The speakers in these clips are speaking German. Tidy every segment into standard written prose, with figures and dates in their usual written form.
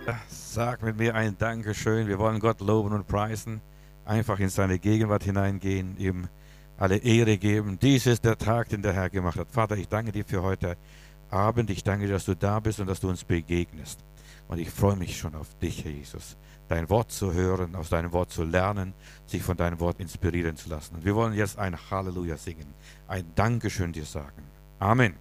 Sag mit mir ein Dankeschön. Wir wollen Gott loben und preisen, einfach in seine Gegenwart hineingehen, ihm alle Ehre geben. Dies ist der Tag, den der Herr gemacht hat. Vater, ich danke dir für heute Abend. Ich danke dir, dass du da bist und dass du uns begegnest. Und ich freue mich schon auf dich, Herr Jesus, dein Wort zu hören, aus deinem Wort zu lernen, sich von deinem Wort inspirieren zu lassen. Und wir wollen jetzt ein Halleluja singen, ein Dankeschön dir sagen. Amen.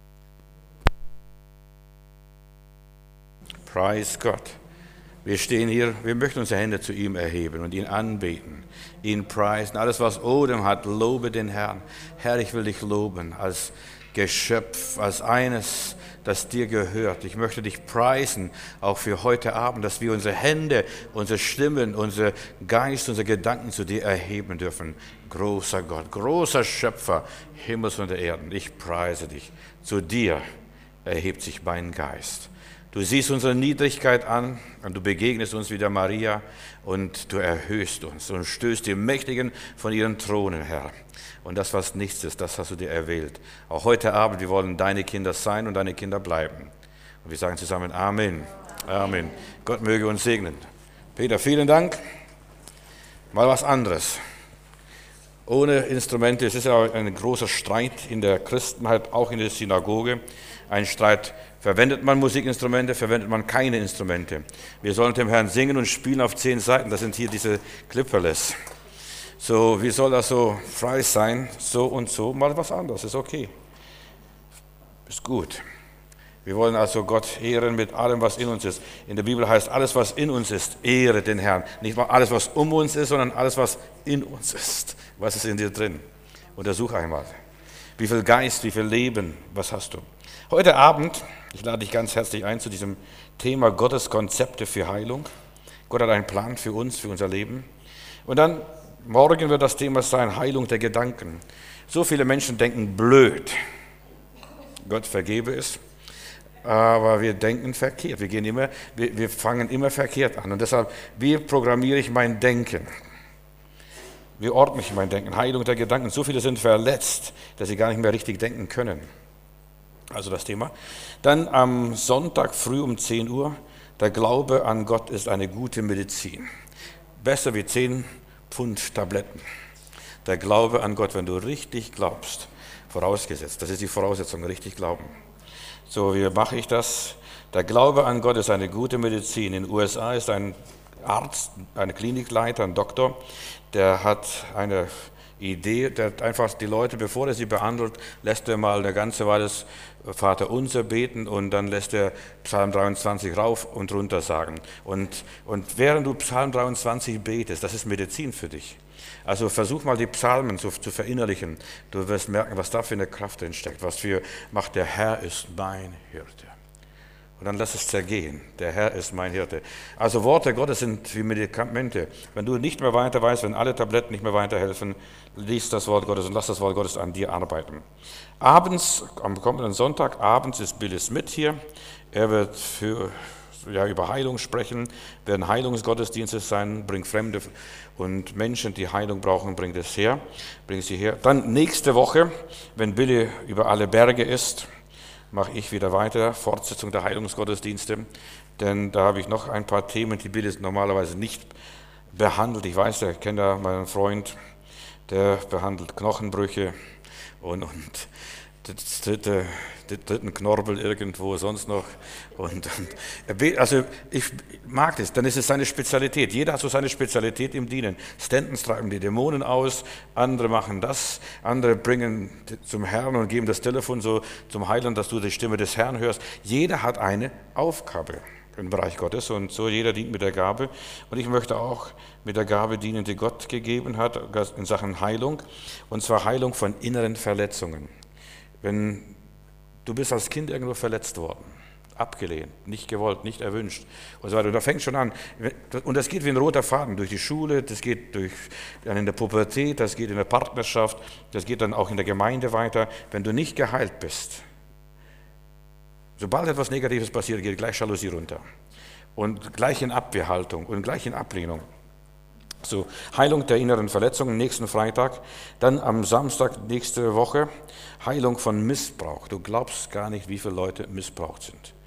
Preis Gott. Wir stehen hier, wir möchten unsere Hände zu ihm erheben und ihn anbeten, ihn preisen. Alles, was Odem hat, lobe den Herrn. Herr, ich will dich loben als Geschöpf, als eines, das dir gehört. Ich möchte dich preisen, auch für heute Abend, dass wir unsere Hände, unsere Stimmen, unser Geist, unsere Gedanken zu dir erheben dürfen. Großer Gott, großer Schöpfer Himmels und der Erden, ich preise dich. Zu dir erhebt sich mein Geist. Du siehst unsere Niedrigkeit an und du begegnest uns wie der Maria und du erhöhst uns und stößt die Mächtigen von ihren Thronen, Herr. Und das, was nichts ist, das hast du dir erwählt. Auch heute Abend, wir wollen deine Kinder sein und deine Kinder bleiben. Und wir sagen zusammen Amen. Amen. Gott möge uns segnen. Peter, vielen Dank. Mal was anderes. Ohne Instrumente, es ist ja ein großer Streit in der Christenheit, auch in der Synagoge. Ein Streit, verwendet man Musikinstrumente, verwendet man keine Instrumente. Wir sollen dem Herrn singen und spielen auf 10 Seiten, das sind hier diese Clipperless. So, wie soll das so frei sein, so und so, mal was anderes, ist okay. Ist gut. Wir wollen also Gott ehren mit allem, was in uns ist. In der Bibel heißt, alles, was in uns ist, ehre den Herrn. Nicht mal alles, was um uns ist, sondern alles, was in uns ist. Was ist in dir drin? Untersuch einmal. Wie viel Geist, wie viel Leben, was hast du? Heute Abend, ich lade dich ganz herzlich ein zu diesem Thema Gottes Konzepte für Heilung. Gott hat einen Plan für uns, für unser Leben. Und dann, morgen wird das Thema sein, Heilung der Gedanken. So viele Menschen denken blöd. Gott vergebe es. Aber wir denken verkehrt. Wir fangen immer verkehrt an. Und deshalb, wie programmiere ich mein Denken? Wie ordne ich mein Denken? Heilung der Gedanken. So viele sind verletzt, dass sie gar nicht mehr richtig denken können. Also das Thema. Dann am Sonntag früh um 10 Uhr, der Glaube an Gott ist eine gute Medizin. Besser wie 10 Pfund Tabletten. Der Glaube an Gott, wenn du richtig glaubst, vorausgesetzt, das ist die Voraussetzung, richtig glauben. So, wie mache ich das? Der Glaube an Gott ist eine gute Medizin. In den USA ist ein Arzt, ein Klinikleiter, ein Doktor, der hat eine Idee, der hat einfach die Leute, bevor er sie behandelt, lässt er mal eine ganze Weile das Vaterunser beten und dann lässt er Psalm 23 rauf und runter sagen. Und während du Psalm 23 betest, das ist Medizin für dich. Also versuch mal die Psalmen zu verinnerlichen. Du wirst merken, was da für eine Kraft drin steckt, was für macht der Herr ist mein Hirte. Und dann lass es zergehen. Der Herr ist mein Hirte. Also Worte Gottes sind wie Medikamente. Wenn du nicht mehr weiter weißt, wenn alle Tabletten nicht mehr weiterhelfen, lies das Wort Gottes und lass das Wort Gottes an dir arbeiten. Abends, am kommenden Sonntag, abends ist Billy Smith hier. Er wird über Heilung sprechen, werden Heilungsgottesdienste sein, bringt Fremde und Menschen, die Heilung brauchen, bringt sie her. Dann nächste Woche, wenn Billy über alle Berge ist, mache ich wieder weiter, Fortsetzung der Heilungsgottesdienste, denn da habe ich noch ein paar Themen, die Billy normalerweise nicht behandelt. Ich weiß, ich kenne da meinen Freund, der behandelt Knochenbrüche und dritten Knorpel irgendwo sonst noch. Also ich mag das, dann ist es seine Spezialität. Jeder hat so seine Spezialität im Dienen. Stantons treiben die Dämonen aus, andere machen das, andere bringen zum Herrn und geben das Telefon so zum Heiland, dass du die Stimme des Herrn hörst. Jeder hat eine Aufgabe im Bereich Gottes und so jeder dient mit der Gabe. Und ich möchte auch mit der Gabe dienen, die Gott gegeben hat in Sachen Heilung, und zwar Heilung von inneren Verletzungen. Wenn du bist als Kind irgendwo verletzt worden, abgelehnt, nicht gewollt, nicht erwünscht und so weiter, da fängt schon an. Und das geht wie ein roter Faden durch die Schule, das geht dann in der Pubertät, das geht in der Partnerschaft, das geht dann auch in der Gemeinde weiter. Wenn du nicht geheilt bist, sobald etwas Negatives passiert, geht gleich Jalousie runter und gleich in Abwehrhaltung und gleich in Ablehnung. So, Heilung der inneren Verletzungen nächsten Freitag, dann am Samstag nächste Woche Heilung von Missbrauch. Du glaubst gar nicht, wie viele Leute missbraucht sind.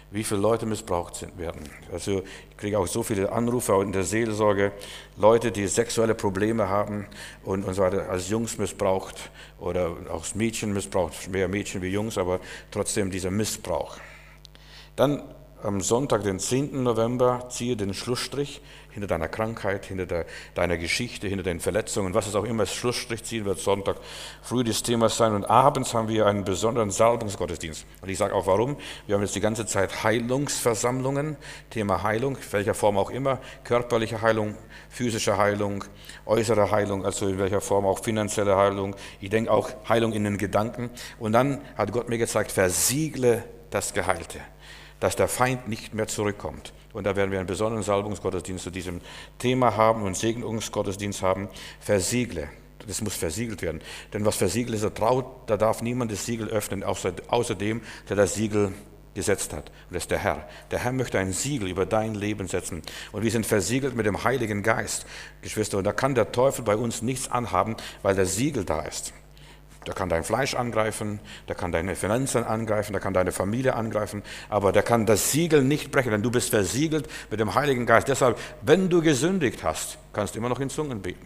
wie viele Leute missbraucht werden. Also ich kriege auch so viele Anrufe auch in der Seelsorge, Leute, die sexuelle Probleme haben und so weiter, als Jungs missbraucht oder auch als Mädchen missbraucht, mehr Mädchen wie Jungs, aber trotzdem dieser Missbrauch. Dann am Sonntag, den 10. November, ziehe den Schlussstrich hinter deiner Krankheit, hinter deiner Geschichte, hinter deinen Verletzungen, was es auch immer ist. Schlussstrich ziehen wird Sonntag früh das Thema sein. Und abends haben wir einen besonderen Salbungsgottesdienst. Und ich sage auch warum. Wir haben jetzt die ganze Zeit Heilungsversammlungen, Thema Heilung, welcher Form auch immer, körperliche Heilung, physische Heilung, äußere Heilung, also in welcher Form auch finanzielle Heilung. Ich denke auch Heilung in den Gedanken. Und dann hat Gott mir gezeigt, versiegle das Geheilte, dass der Feind nicht mehr zurückkommt. Und da werden wir einen besonderen Salbungsgottesdienst zu diesem Thema haben und Segnungsgottesdienst haben. Versiegle, das muss versiegelt werden. Denn was versiegelt ist, da darf niemand das Siegel öffnen, außer dem, der das Siegel gesetzt hat. Und das ist der Herr. Der Herr möchte ein Siegel über dein Leben setzen. Und wir sind versiegelt mit dem Heiligen Geist, Geschwister. Und da kann der Teufel bei uns nichts anhaben, weil der Siegel da ist. Der kann dein Fleisch angreifen, der kann deine Finanzen angreifen, der kann deine Familie angreifen, aber der kann das Siegel nicht brechen, denn du bist versiegelt mit dem Heiligen Geist. Deshalb, wenn du gesündigt hast, kannst du immer noch in Zungen beten,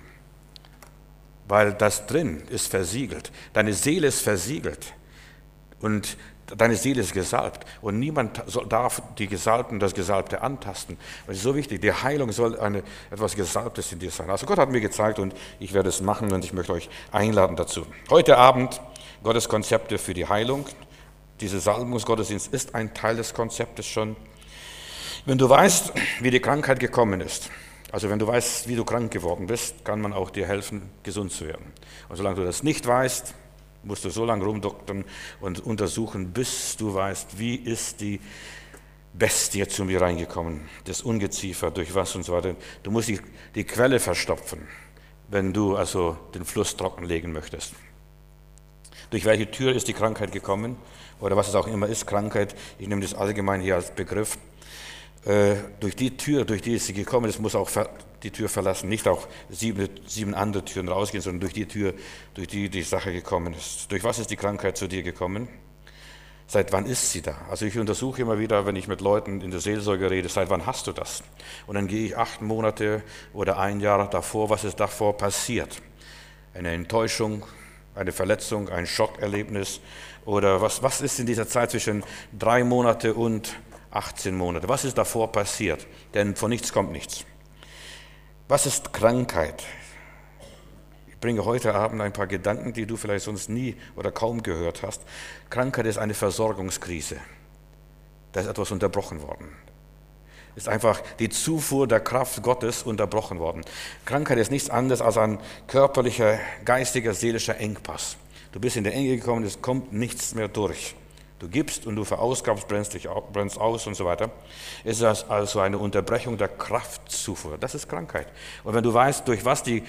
weil das drin ist versiegelt. Deine Seele ist versiegelt und deine Seele ist gesalbt und niemand darf das Gesalbte antasten. Das ist so wichtig, die Heilung soll etwas Gesalbtes in dir sein. Also Gott hat mir gezeigt und ich werde es machen und ich möchte euch einladen dazu. Heute Abend Gottes Konzepte für die Heilung. Dieser Salbungsgottesdienst ist ein Teil des Konzeptes schon. Wenn du weißt, wie die Krankheit gekommen ist, also wenn du weißt, wie du krank geworden bist, kann man auch dir helfen, gesund zu werden. Und solange du das nicht weißt, musst du so lange rumdoktern und untersuchen, bis du weißt, wie ist die Bestie zu mir reingekommen, das Ungeziefer, durch was und so weiter. Du musst die Quelle verstopfen, wenn du also den Fluss trockenlegen möchtest. Durch welche Tür ist die Krankheit gekommen oder was es auch immer ist, Krankheit, ich nehme das allgemein hier als Begriff. Durch die Tür, durch die sie gekommen ist, muss auch die Tür verlassen, nicht auch sieben andere Türen rausgehen, sondern durch die Tür, durch die die Sache gekommen ist. Durch was ist die Krankheit zu dir gekommen? Seit wann ist sie da? Also ich untersuche immer wieder, wenn ich mit Leuten in der Seelsorge rede, seit wann hast du das? Und dann gehe ich 8 Monate oder 1 Jahr davor, was ist davor passiert? Eine Enttäuschung, eine Verletzung, ein Schockerlebnis oder was ist in dieser Zeit zwischen 3 Monate und 18 Monate? Was ist davor passiert? Denn von nichts kommt nichts. Was ist Krankheit? Ich bringe heute Abend ein paar Gedanken, die du vielleicht sonst nie oder kaum gehört hast. Krankheit ist eine Versorgungskrise. Da ist etwas unterbrochen worden. Ist einfach die Zufuhr der Kraft Gottes unterbrochen worden. Krankheit ist nichts anderes als ein körperlicher, geistiger, seelischer Engpass. Du bist in der Enge gekommen, es kommt nichts mehr durch. Du gibst und du verausgabst, brennst aus und so weiter. Es ist also eine Unterbrechung der Kraftzufuhr. Das ist Krankheit. Und wenn du weißt, durch was die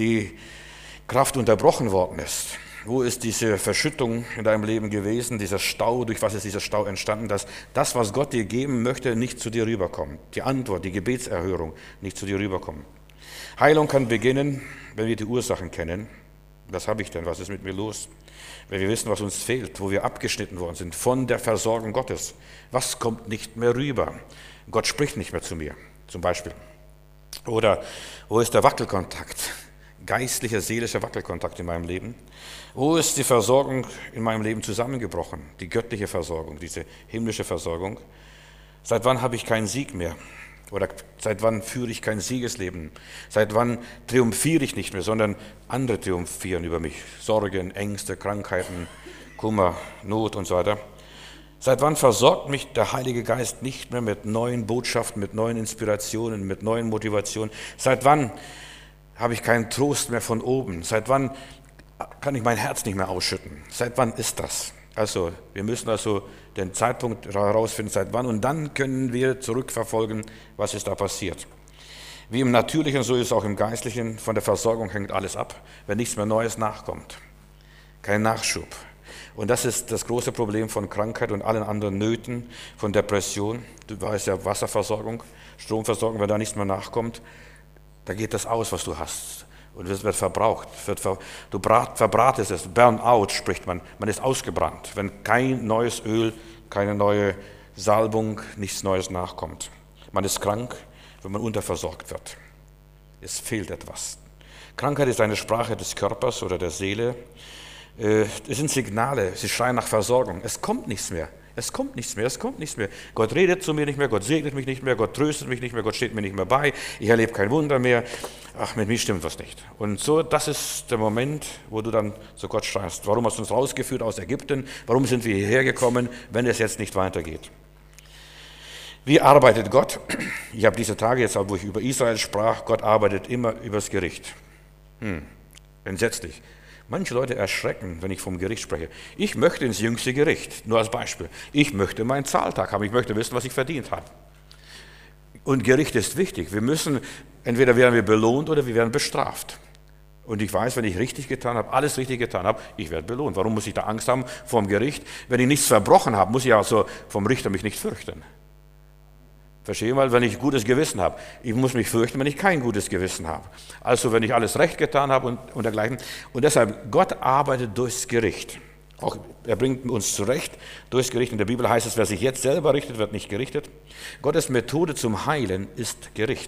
Kraft unterbrochen worden ist, wo ist diese Verschüttung in deinem Leben gewesen, dieser Stau, durch was ist dieser Stau entstanden, dass das, was Gott dir geben möchte, nicht zu dir rüberkommt. Die Antwort, die Gebetserhörung nicht zu dir rüberkommt. Heilung kann beginnen, wenn wir die Ursachen kennen. Was habe ich denn? Was ist mit mir los? Wenn wir wissen, was uns fehlt, wo wir abgeschnitten worden sind von der Versorgung Gottes. Was kommt nicht mehr rüber? Gott spricht nicht mehr zu mir, zum Beispiel. Oder wo ist der Wackelkontakt? Geistlicher, seelischer Wackelkontakt in meinem Leben. Wo ist die Versorgung in meinem Leben zusammengebrochen? Die göttliche Versorgung, diese himmlische Versorgung. Seit wann habe ich keinen Sieg mehr? Oder seit wann führe ich kein Siegesleben? Seit wann triumphiere ich nicht mehr, sondern andere triumphieren über mich? Sorgen, Ängste, Krankheiten, Kummer, Not und so weiter. Seit wann versorgt mich der Heilige Geist nicht mehr mit neuen Botschaften, mit neuen Inspirationen, mit neuen Motivationen? Seit wann habe ich keinen Trost mehr von oben? Seit wann kann ich mein Herz nicht mehr ausschütten? Seit wann ist das? Also, wir müssen also den Zeitpunkt herausfinden, seit wann, und dann können wir zurückverfolgen, was ist da passiert. Wie im Natürlichen, so ist es auch im Geistlichen, von der Versorgung hängt alles ab, wenn nichts mehr Neues nachkommt. Kein Nachschub. Und das ist das große Problem von Krankheit und allen anderen Nöten, von Depression. Du weißt ja, Wasserversorgung, Stromversorgung, wenn da nichts mehr nachkommt, da geht das aus, was du hast. Und es wird verbraucht. Du verbratest es. Burnout spricht man. Man ist ausgebrannt. Wenn kein neues Öl, keine neue Salbung nichts Neues nachkommt. Man ist krank, wenn man unterversorgt wird. Es fehlt etwas. Krankheit ist eine Sprache des Körpers oder der Seele. Es sind Signale, sie schreien nach Versorgung. Es kommt nichts mehr. Es kommt nichts mehr, es kommt nichts mehr. Gott redet zu mir nicht mehr, Gott segnet mich nicht mehr, Gott tröstet mich nicht mehr, Gott steht mir nicht mehr bei, ich erlebe kein Wunder mehr. Ach, mit mir stimmt was nicht. Und so, das ist der Moment, wo du dann zu Gott schreist. Warum hast du uns rausgeführt aus Ägypten? Warum sind wir hierher gekommen, wenn es jetzt nicht weitergeht? Wie arbeitet Gott? Ich habe diese Tage, jetzt wo ich über Israel sprach, Gott arbeitet immer übers Gericht. Entsetzlich. Manche Leute erschrecken, wenn ich vom Gericht spreche. Ich möchte ins jüngste Gericht, nur als Beispiel. Ich möchte meinen Zahltag haben, ich möchte wissen, was ich verdient habe. Und Gericht ist wichtig. Wir müssen, entweder werden wir belohnt oder wir werden bestraft. Und ich weiß, wenn ich richtig getan habe, alles richtig getan habe, ich werde belohnt. Warum muss ich da Angst haben vor dem Gericht? Wenn ich nichts verbrochen habe, muss ich also vom Richter mich nicht fürchten. Verstehe mal, wenn ich gutes Gewissen habe. Ich muss mich fürchten, wenn ich kein gutes Gewissen habe. Also wenn ich alles recht getan habe und dergleichen. Und deshalb, Gott arbeitet durchs Gericht. Auch er bringt uns zurecht durchs Gericht. In der Bibel heißt es, wer sich jetzt selber richtet, wird nicht gerichtet. Gottes Methode zum Heilen ist Gericht.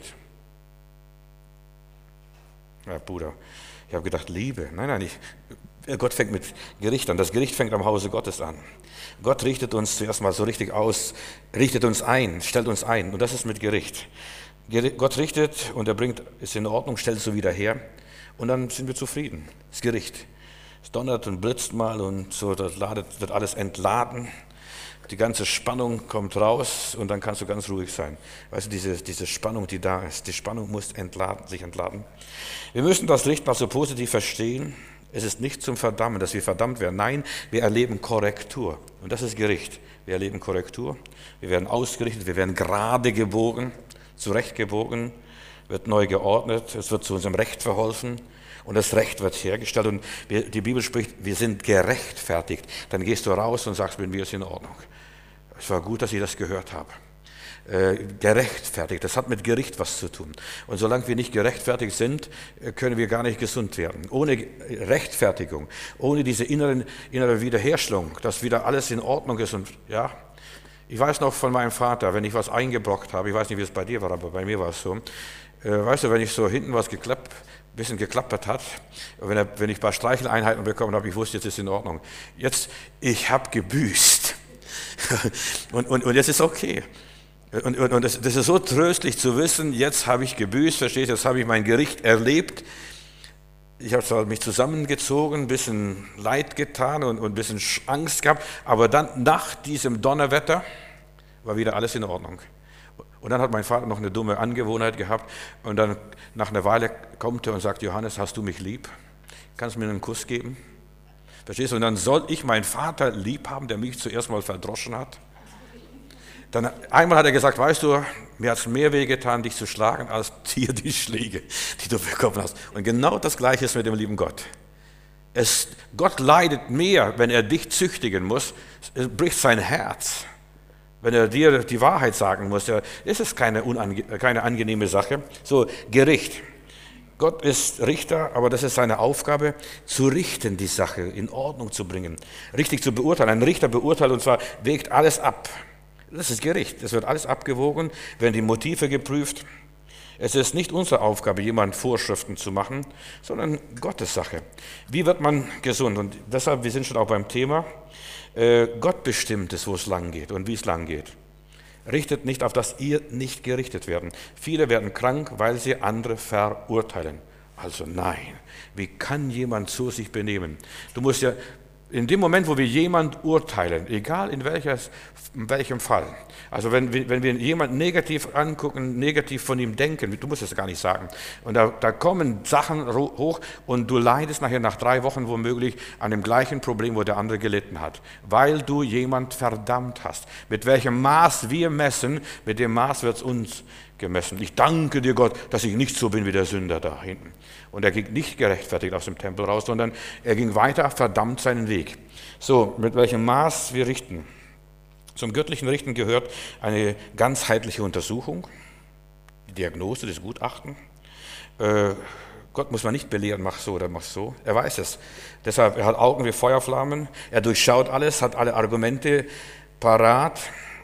Ja, Bruder, ich habe gedacht, Liebe. Nein, Gott fängt mit Gericht an. Das Gericht fängt am Hause Gottes an. Gott richtet uns zuerst mal so richtig aus, richtet uns ein, stellt uns ein. Und das ist mit Gericht. Gott richtet und er bringt es in Ordnung, stellt es so wieder her. Und dann sind wir zufrieden. Das Gericht. Es donnert und blitzt mal und so, das wird alles entladen. Die ganze Spannung kommt raus und dann kannst du ganz ruhig sein. Weißt du, diese Spannung, die da ist, die Spannung muss sich entladen. Wir müssen das Richten also positiv verstehen. Es ist nicht zum Verdammen, dass wir verdammt werden. Nein, wir erleben Korrektur. Und das ist Gericht. Wir erleben Korrektur. Wir werden ausgerichtet, wir werden gerade gebogen, zurechtgebogen, wird neu geordnet, es wird zu unserem Recht verholfen und das Recht wird hergestellt. Und die Bibel spricht, wir sind gerechtfertigt. Dann gehst du raus und sagst, mit mir ist in Ordnung. Es war gut, dass ich das gehört habe. Gerechtfertigt, das hat mit Gericht was zu tun. Und solange wir nicht gerechtfertigt sind, können wir gar nicht gesund werden. Ohne Rechtfertigung, ohne diese innere Wiederherstellung, dass wieder alles in Ordnung ist. Und ja, ich weiß noch von meinem Vater, wenn ich was eingebrockt habe, ich weiß nicht, wie es bei dir war, aber bei mir war es so, weißt du, wenn ich so hinten was bisschen geklappert hat, wenn ich ein paar Streicheleinheiten bekommen habe, ich wusste, jetzt ist es in Ordnung. Jetzt, ich habe gebüßt. und jetzt ist okay. Und das ist so tröstlich zu wissen, jetzt habe ich gebüßt, verstehst du, jetzt habe ich mein Gericht erlebt. Ich habe zwar mich zusammengezogen, ein bisschen Leid getan und ein bisschen Angst gehabt, aber dann nach diesem Donnerwetter war wieder alles in Ordnung. Und dann hat mein Vater noch eine dumme Angewohnheit gehabt und dann nach einer Weile kommt er und sagt, Johannes, hast du mich lieb? Kannst du mir einen Kuss geben? Verstehst du? Und dann soll ich meinen Vater lieb haben, der mich zuerst mal verdroschen hat? Dann einmal hat er gesagt, weißt du, mir hat es mehr wehgetan, dich zu schlagen, als dir die Schläge, die du bekommen hast. Und genau das Gleiche ist mit dem lieben Gott. Gott leidet mehr, wenn er dich züchtigen muss. Es bricht sein Herz, wenn er dir die Wahrheit sagen muss. Es ist keine angenehme Sache. So, Gericht. Gott ist Richter, aber das ist seine Aufgabe, zu richten, die Sache in Ordnung zu bringen, richtig zu beurteilen. Ein Richter beurteilt und zwar wägt alles ab. Das ist Gericht. Es wird alles abgewogen, werden die Motive geprüft. Es ist nicht unsere Aufgabe, jemand Vorschriften zu machen, sondern Gottes Sache. Wie wird man gesund? Und deshalb, wir sind schon auch beim Thema, Gott bestimmt es, wo es lang geht und wie es lang geht. Richtet nicht, auf dass ihr nicht gerichtet werden. Viele werden krank, weil sie andere verurteilen. Also nein, wie kann jemand so sich benehmen? Du musst ja in dem Moment, wo wir jemand urteilen, egal in welchem Fall, also wenn wir jemanden negativ angucken, negativ von ihm denken, du musst es gar nicht sagen, und da kommen Sachen hoch und du leidest nachher nach 3 Wochen womöglich an dem gleichen Problem, wo der andere gelitten hat, weil du jemand verdammt hast. Mit welchem Maß wir messen, mit dem Maß wird es uns gemessen. Ich danke dir, Gott, dass ich nicht so bin wie der Sünder da hinten. Und er ging nicht gerechtfertigt aus dem Tempel raus, sondern er ging weiter, verdammt seinen Weg. So, mit welchem Maß wir richten. Zum göttlichen Richten gehört eine ganzheitliche Untersuchung, die Diagnose, das Gutachten. Gott muss man nicht belehren, mach so oder mach so. Er weiß es. Deshalb, er hat Augen wie Feuerflammen, er durchschaut alles, hat alle Argumente parat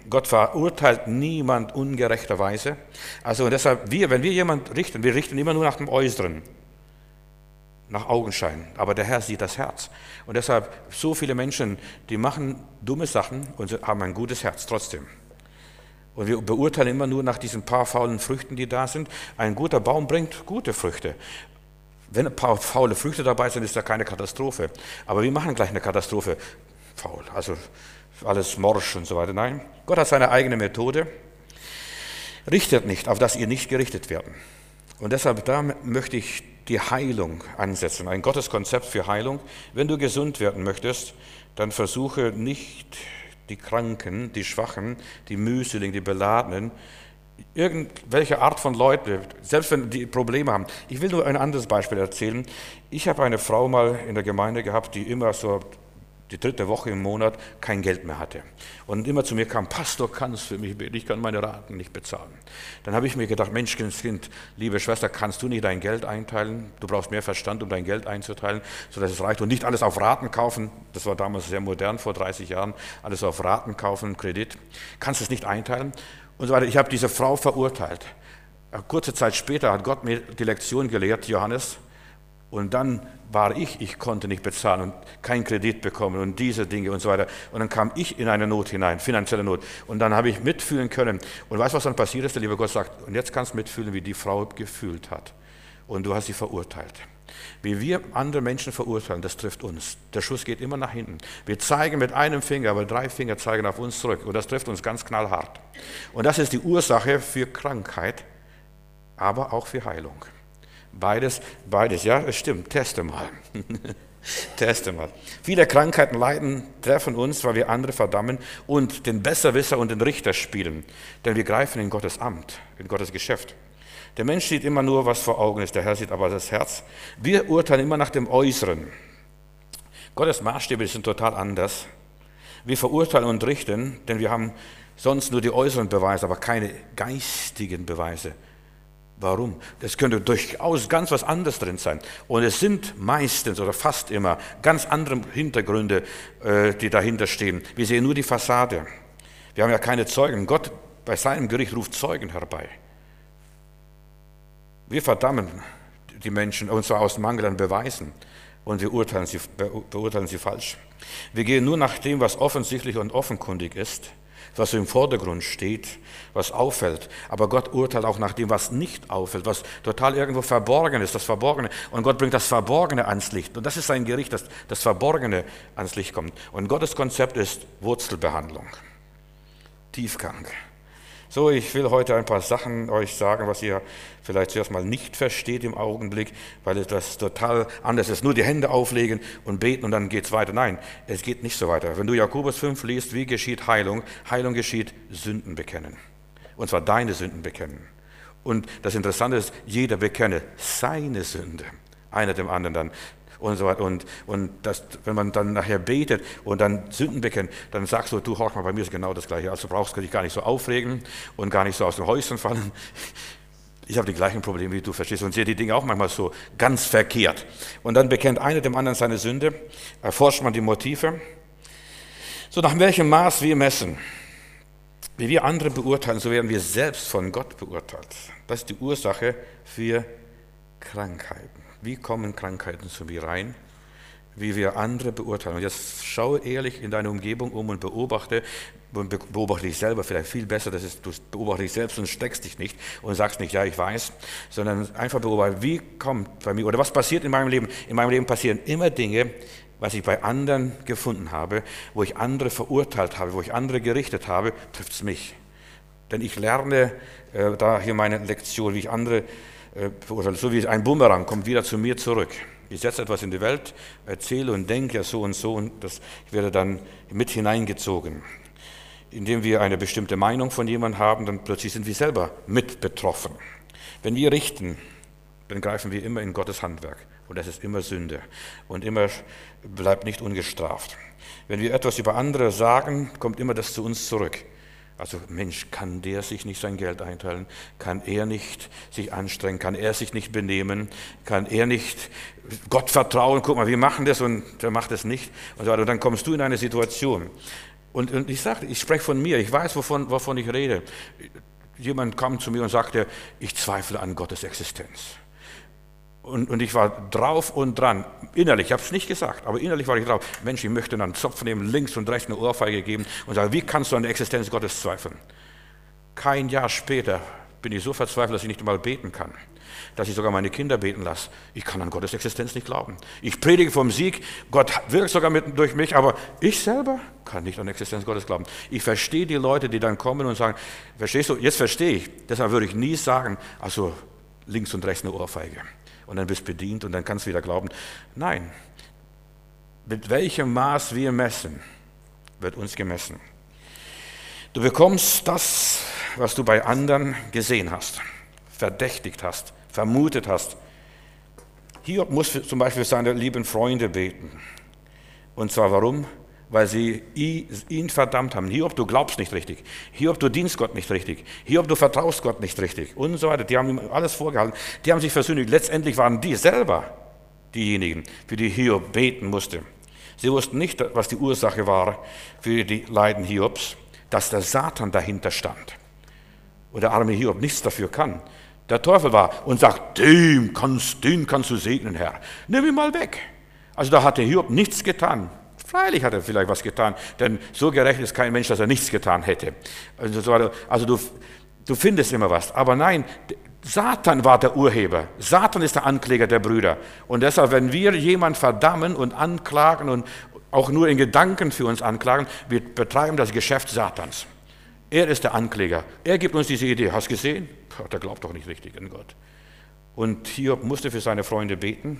Gott verurteilt niemand ungerechterweise. Also deshalb, wenn wir jemanden richten, wir richten immer nur nach dem Äußeren, nach Augenschein. Aber der Herr sieht das Herz. Und deshalb, so viele Menschen, die machen dumme Sachen und haben ein gutes Herz trotzdem. Und wir beurteilen immer nur nach diesen paar faulen Früchten, die da sind. Ein guter Baum bringt gute Früchte. Wenn ein paar faule Früchte dabei sind, ist da keine Katastrophe. Aber wir machen gleich eine Katastrophe. Faul, also alles morsch und so weiter. Nein, Gott hat seine eigene Methode. Richtet nicht, auf dass ihr nicht gerichtet werden. Und deshalb, da möchte ich die Heilung ansetzen, ein Gotteskonzept für Heilung. Wenn du gesund werden möchtest, dann versuche nicht die Kranken, die Schwachen, die Mühseligen, die Beladenen, irgendwelche Art von Leute, selbst wenn die Probleme haben. Ich will nur ein anderes Beispiel erzählen. Ich habe eine Frau mal in der Gemeinde gehabt, die immer so die 3. Woche im Monat kein Geld mehr hatte. Und immer zu mir kam: Pastor, kannst du für mich beten? Ich kann meine Raten nicht bezahlen. Dann habe ich mir gedacht: Menschenskind, liebe Schwester, kannst du nicht dein Geld einteilen? Du brauchst mehr Verstand, um dein Geld einzuteilen, sodass es reicht. Und nicht alles auf Raten kaufen. Das war damals sehr modern, vor 30 Jahren. Alles auf Raten kaufen, Kredit. Kannst du es nicht einteilen? Und so weiter. Ich habe diese Frau verurteilt. Kurze Zeit später hat Gott mir die Lektion gelehrt, Johannes. Und dann war ich konnte nicht bezahlen und keinen Kredit bekommen und diese Dinge und so weiter. Und dann kam ich in eine Not hinein, finanzielle Not. Und dann habe ich mitfühlen können. Und weißt du, was dann passiert ist? Der liebe Gott sagt: Und jetzt kannst du mitfühlen, wie die Frau gefühlt hat. Und du hast sie verurteilt. Wie wir andere Menschen verurteilen, das trifft uns. Der Schuss geht immer nach hinten. Wir zeigen mit einem Finger, aber 3 Finger zeigen auf uns zurück. Und das trifft uns ganz knallhart. Und das ist die Ursache für Krankheit, aber auch für Heilung. Beides, ja, es stimmt. Teste mal. Teste mal. Viele Krankheiten, Leiden treffen uns, weil wir andere verdammen und den Besserwisser und den Richter spielen. Denn wir greifen in Gottes Amt, in Gottes Geschäft. Der Mensch sieht immer nur, was vor Augen ist. Der Herr sieht aber das Herz. Wir urteilen immer nach dem Äußeren. Gottes Maßstäbe sind total anders. Wir verurteilen und richten, denn wir haben sonst nur die äußeren Beweise, aber keine geistigen Beweise. Warum? Das könnte durchaus ganz was anderes drin sein. Und es sind meistens oder fast immer ganz andere Hintergründe, die dahinter stehen. Wir sehen nur die Fassade. Wir haben ja keine Zeugen. Gott bei seinem Gericht ruft Zeugen herbei. Wir verdammen die Menschen, und zwar aus Mangel an Beweisen. Und wir beurteilen sie falsch. Wir gehen nur nach dem, was offensichtlich und offenkundig ist, was im Vordergrund steht, was auffällt. Aber Gott urteilt auch nach dem, was nicht auffällt, was total irgendwo verborgen ist, das Verborgene. Und Gott bringt das Verborgene ans Licht. Und das ist sein Gericht, dass das Verborgene ans Licht kommt. Und Gottes Konzept ist Wurzelbehandlung, Tiefgang. So, ich will heute ein paar Sachen euch sagen, was ihr vielleicht zuerst mal nicht versteht im Augenblick, weil das total anders ist. Nur die Hände auflegen und beten und dann geht es weiter. Nein, es geht nicht so weiter. Wenn du Jakobus 5 liest, wie geschieht Heilung? Heilung geschieht Sünden bekennen. Und zwar deine Sünden bekennen. Und das Interessante ist, jeder bekenne seine Sünde, einer dem anderen dann. Und so weiter. Und das, wenn man dann nachher betet und dann Sünden bekennt, dann sagst du, horch mal, bei mir ist genau das Gleiche. Also brauchst du dich gar nicht so aufregen und gar nicht so aus dem Häuschen fallen. Ich habe die gleichen Probleme wie du, verstehst du, und sehe die Dinge auch manchmal so ganz verkehrt. Und dann bekennt einer dem anderen seine Sünde, erforscht man die Motive. So, nach welchem Maß wir messen, wie wir andere beurteilen, so werden wir selbst von Gott beurteilt. Das ist die Ursache für Krankheiten. Wie kommen Krankheiten zu mir rein? Wie wir andere beurteilen. Und jetzt schau ehrlich in deine Umgebung um und beobachte dich selber vielleicht viel besser. Du beobachte dich selbst und steckst dich nicht und sagst nicht, ja, ich weiß, sondern einfach beobachte, wie kommt bei mir oder was passiert in meinem Leben? In meinem Leben passieren immer Dinge, was ich bei anderen gefunden habe, wo ich andere verurteilt habe, wo ich andere gerichtet habe, trifft es mich. Denn ich lerne da hier meine Lektion, wie ich andere verurteile. So wie ein Bumerang kommt wieder zu mir zurück. Ich setze etwas in die Welt, erzähle und denke ja so und ich werde dann mit hineingezogen. Indem wir eine bestimmte Meinung von jemandem haben, dann plötzlich sind wir selber mit betroffen. Wenn wir richten, dann greifen wir immer in Gottes Handwerk. Und das ist immer Sünde. Und immer bleibt nicht ungestraft. Wenn wir etwas über andere sagen, kommt immer das zu uns zurück. Also Mensch, kann der sich nicht sein Geld einteilen? Kann er nicht sich anstrengen? Kann er sich nicht benehmen? Kann er nicht Gott vertrauen? Guck mal, wir machen das und der macht es nicht. Und dann kommst du in eine Situation. Und ich spreche von mir, ich weiß, wovon ich rede. Jemand kam zu mir und sagte, ich zweifle an Gottes Existenz. Und ich war drauf und dran, innerlich, ich habe es nicht gesagt, aber innerlich war ich drauf, Mensch, ich möchte einen Zopf nehmen, links und rechts eine Ohrfeige geben und sagen, wie kannst du an der Existenz Gottes zweifeln? Kein Jahr später bin ich so verzweifelt, dass ich nicht einmal beten kann, dass ich sogar meine Kinder beten lasse. Ich kann an Gottes Existenz nicht glauben. Ich predige vom Sieg, Gott wirkt sogar durch mich, aber ich selber kann nicht an die Existenz Gottes glauben. Ich verstehe die Leute, die dann kommen und sagen, verstehst du, jetzt verstehe ich, deshalb würde ich nie sagen, also links und rechts eine Ohrfeige. Und dann bist du bedient und dann kannst du wieder glauben. Nein, mit welchem Maß wir messen, wird uns gemessen. Du bekommst das, was du bei anderen gesehen hast, verdächtigt hast, vermutet hast. Hiob muss zum Beispiel für seine lieben Freunde beten. Und zwar warum? Weil sie ihn verdammt haben. Hiob, du glaubst nicht richtig. Hiob, du dienst Gott nicht richtig. Hiob, du vertraust Gott nicht richtig. Und so weiter. Die haben ihm alles vorgehalten. Die haben sich versündigt. Letztendlich waren die selber diejenigen, für die Hiob beten musste. Sie wussten nicht, was die Ursache war für die Leiden Hiobs, dass der Satan dahinter stand. Und der arme Hiob nichts dafür kann. Der Teufel war und sagt, den kannst du segnen, Herr. Nimm ihn mal weg. Also da hatte Hiob nichts getan. Freilich hat er vielleicht was getan, denn so gerecht ist kein Mensch, dass er nichts getan hätte. Also du findest immer was. Aber nein, Satan war der Urheber. Satan ist der Ankläger der Brüder. Und deshalb, wenn wir jemanden verdammen und anklagen und auch nur in Gedanken für uns anklagen, wir betreiben das Geschäft Satans. Er ist der Ankläger. Er gibt uns diese Idee. Hast du gesehen? Der glaubt doch nicht richtig an Gott. Und Hiob musste für seine Freunde beten.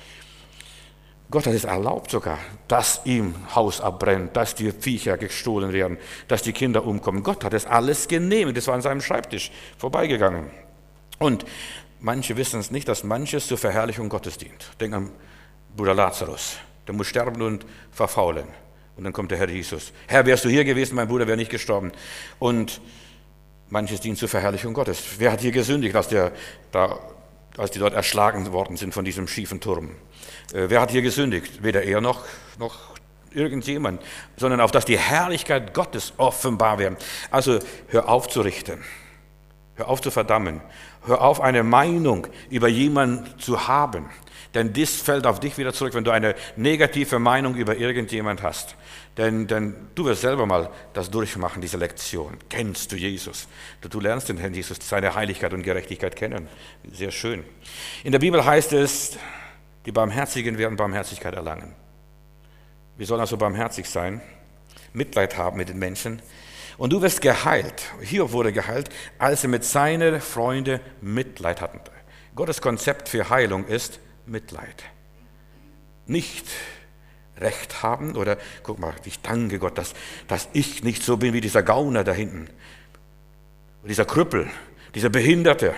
Gott hat es erlaubt sogar, dass ihm Haus abbrennt, dass die Viecher gestohlen werden, dass die Kinder umkommen. Gott hat es alles genehmigt. Das war an seinem Schreibtisch vorbeigegangen. Und manche wissen es nicht, dass manches zur Verherrlichung Gottes dient. Denk an Bruder Lazarus. Der muss sterben und verfaulen. Und dann kommt der Herr Jesus. Herr, wärst du hier gewesen, mein Bruder wäre nicht gestorben. Und manches dient zur Verherrlichung Gottes. Wer hat hier gesündigt, als die dort erschlagen worden sind von diesem schiefen Turm? Wer hat hier gesündigt? Weder er noch irgendjemand, sondern auf dass die Herrlichkeit Gottes offenbar wird. Also hör auf zu richten, hör auf zu verdammen, hör auf eine Meinung über jemanden zu haben, denn das fällt auf dich wieder zurück, wenn du eine negative Meinung über irgendjemand hast. Denn du wirst selber mal das durchmachen, diese Lektion. Kennst du Jesus? Du lernst den Herrn Jesus, seine Heiligkeit und Gerechtigkeit kennen. Sehr schön. In der Bibel heißt es, die Barmherzigen werden Barmherzigkeit erlangen. Wir sollen also barmherzig sein, Mitleid haben mit den Menschen. Und du wirst geheilt. Hiob wurde geheilt, als er mit seinen Freunden Mitleid hatten. Gottes Konzept für Heilung ist Mitleid. Nicht Recht haben oder, guck mal, ich danke Gott, dass ich nicht so bin wie dieser Gauner da hinten. Dieser Krüppel, dieser Behinderte,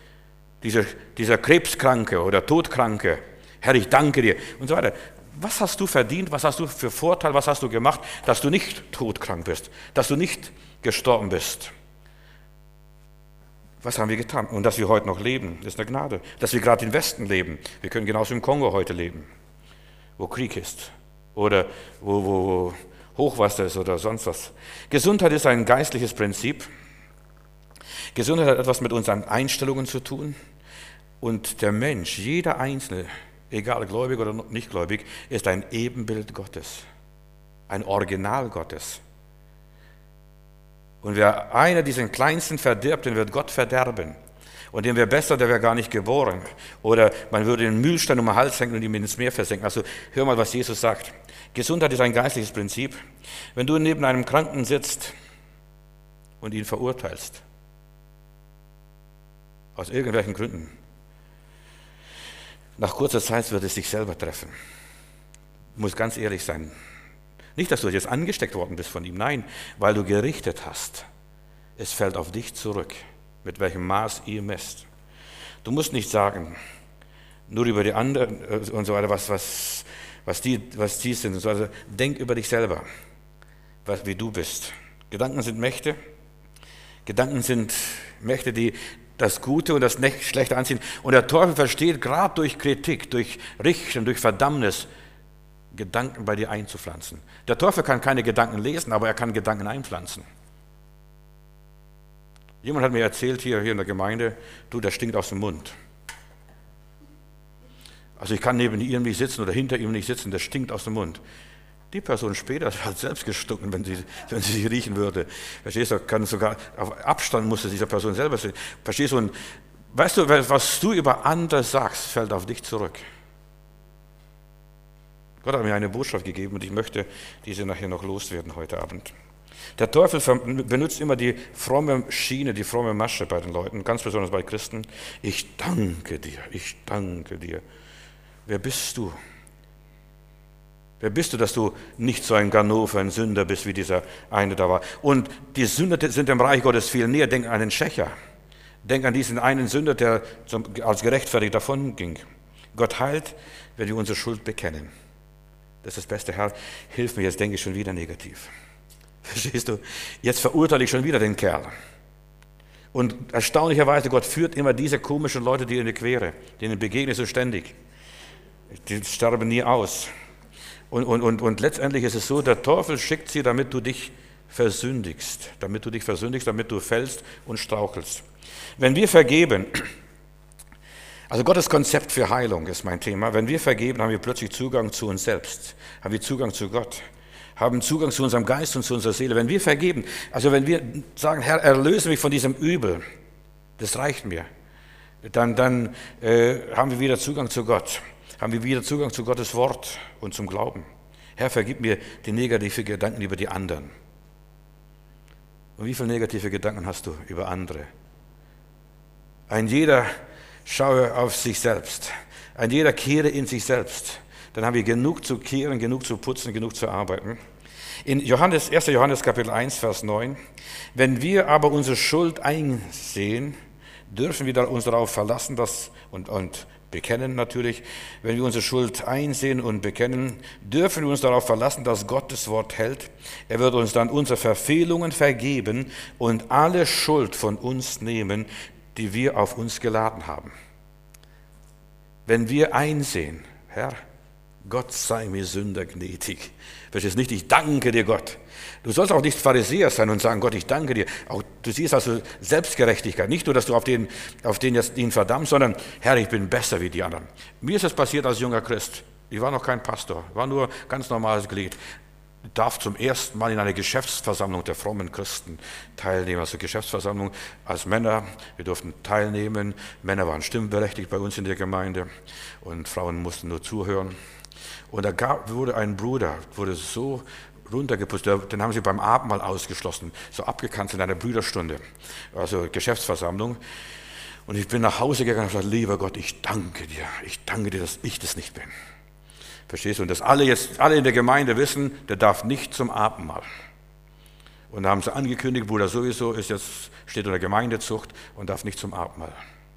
dieser Krebskranke oder Todkranke. Herr, ich danke dir und so weiter. Was hast du verdient, was hast du für Vorteil, was hast du gemacht, dass du nicht todkrank bist, dass du nicht gestorben bist? Was haben wir getan? Und dass wir heute noch leben, ist eine Gnade. Dass wir gerade im Westen leben. Wir können genauso im Kongo heute leben, wo Krieg ist oder wo Hochwasser ist oder sonst was. Gesundheit ist ein geistliches Prinzip. Gesundheit hat etwas mit unseren Einstellungen zu tun. Und der Mensch, jeder Einzelne, egal gläubig oder nicht gläubig, ist ein Ebenbild Gottes, ein Original Gottes. Und wer einer diesen Kleinsten verdirbt, den wird Gott verderben. Und den wäre besser, der wäre gar nicht geboren. Oder man würde den Mühlstein um den Hals hängen und ihn ins Meer versenken. Also hör mal, was Jesus sagt. Gesundheit ist ein geistliches Prinzip. Wenn du neben einem Kranken sitzt und ihn verurteilst, aus irgendwelchen Gründen, nach kurzer Zeit wird es dich selber treffen. Du musst ganz ehrlich sein. Nicht, dass du jetzt angesteckt worden bist von ihm, nein, weil du gerichtet hast. Es fällt auf dich zurück, mit welchem Maß ihr messt. Du musst nicht sagen, nur über die anderen und so weiter, was die sind und so weiter. Denk über dich selber, wie du bist. Gedanken sind Mächte. Gedanken sind Mächte, die das Gute und das Schlechte anziehen. Und der Teufel versteht gerade durch Kritik, durch Richten, durch Verdammnis, Gedanken bei dir einzupflanzen. Der Teufel kann keine Gedanken lesen, aber er kann Gedanken einpflanzen. Jemand hat mir erzählt hier in der Gemeinde, du, der stinkt aus dem Mund. Also ich kann neben ihm nicht sitzen oder hinter ihm nicht sitzen, der stinkt aus dem Mund. Die Person später hat selbst gestunken, wenn sie riechen würde. Verstehst du, kann sogar auf Abstand musste dieser Person selber sehen. Verstehst du, und weißt du, was du über andere sagst, fällt auf dich zurück. Gott hat mir eine Botschaft gegeben und ich möchte diese nachher noch loswerden heute Abend. Der Teufel benutzt immer die fromme Schiene, die fromme Masche bei den Leuten, ganz besonders bei Christen. Ich danke dir, ich danke dir. Wer bist du? Wer bist du, dass du nicht so ein Ganove, ein Sünder bist, wie dieser eine da war? Und die Sünder sind dem Reich Gottes viel näher. Denk an den Schächer. Denk an diesen einen Sünder, der als gerechtfertigt davon ging. Gott heilt, wenn wir unsere Schuld bekennen. Das ist das Beste. Herr, hilf mir, jetzt denke ich schon wieder negativ. Verstehst du? Jetzt verurteile ich schon wieder den Kerl. Und erstaunlicherweise, Gott führt immer diese komischen Leute dir in die Quere. Denen begegnest du ständig. Die sterben nie aus. Und letztendlich ist es so, der Teufel schickt sie, damit du dich versündigst, damit du fällst und strauchelst. Wenn wir vergeben, also Gottes Konzept für Heilung ist mein Thema, wenn wir vergeben, haben wir plötzlich Zugang zu uns selbst, haben wir Zugang zu Gott, haben Zugang zu unserem Geist und zu unserer Seele. Wenn wir vergeben, also wenn wir sagen, Herr, erlöse mich von diesem Übel, das reicht mir, dann haben wir wieder Zugang zu Gott. Haben wir wieder Zugang zu Gottes Wort und zum Glauben. Herr, vergib mir die negativen Gedanken über die anderen. Und wie viele negative Gedanken hast du über andere? Ein jeder schaue auf sich selbst. Ein jeder kehre in sich selbst. Dann haben wir genug zu kehren, genug zu putzen, genug zu arbeiten. In 1. Johannes Kapitel 1, Vers 9. Wenn wir aber unsere Schuld einsehen, dürfen wir uns darauf verlassen, und bekennen natürlich, wenn wir unsere Schuld einsehen und bekennen, dürfen wir uns darauf verlassen, dass Gott das Wort hält. Er wird uns dann unsere Verfehlungen vergeben und alle Schuld von uns nehmen, die wir auf uns geladen haben. Wenn wir einsehen, Herr, Gott sei mir Sünder gnädig. Verstehst nicht, ich danke dir, Gott. Du sollst auch nicht Pharisäer sein und sagen, Gott, ich danke dir. Auch, du siehst also Selbstgerechtigkeit. Nicht nur, dass du auf den jetzt ihn verdammst, sondern, Herr, ich bin besser wie die anderen. Mir ist es passiert als junger Christ. Ich war noch kein Pastor, war nur ganz normales Glied. Ich darf zum ersten Mal in einer Geschäftsversammlung der frommen Christen teilnehmen. Also Geschäftsversammlung als Männer. Wir durften teilnehmen. Männer waren stimmberechtigt bei uns in der Gemeinde und Frauen mussten nur zuhören. Und da wurde ein Bruder, wurde so runtergeputzt, den haben sie beim Abendmahl ausgeschlossen, so abgekanzelt in einer Brüderstunde, also Geschäftsversammlung. Und ich bin nach Hause gegangen und gesagt, lieber Gott, ich danke dir, dass ich das nicht bin. Verstehst du? Und dass alle in der Gemeinde wissen, der darf nicht zum Abendmahl. Und da haben sie angekündigt, Bruder sowieso steht unter Gemeindezucht und darf nicht zum Abendmahl.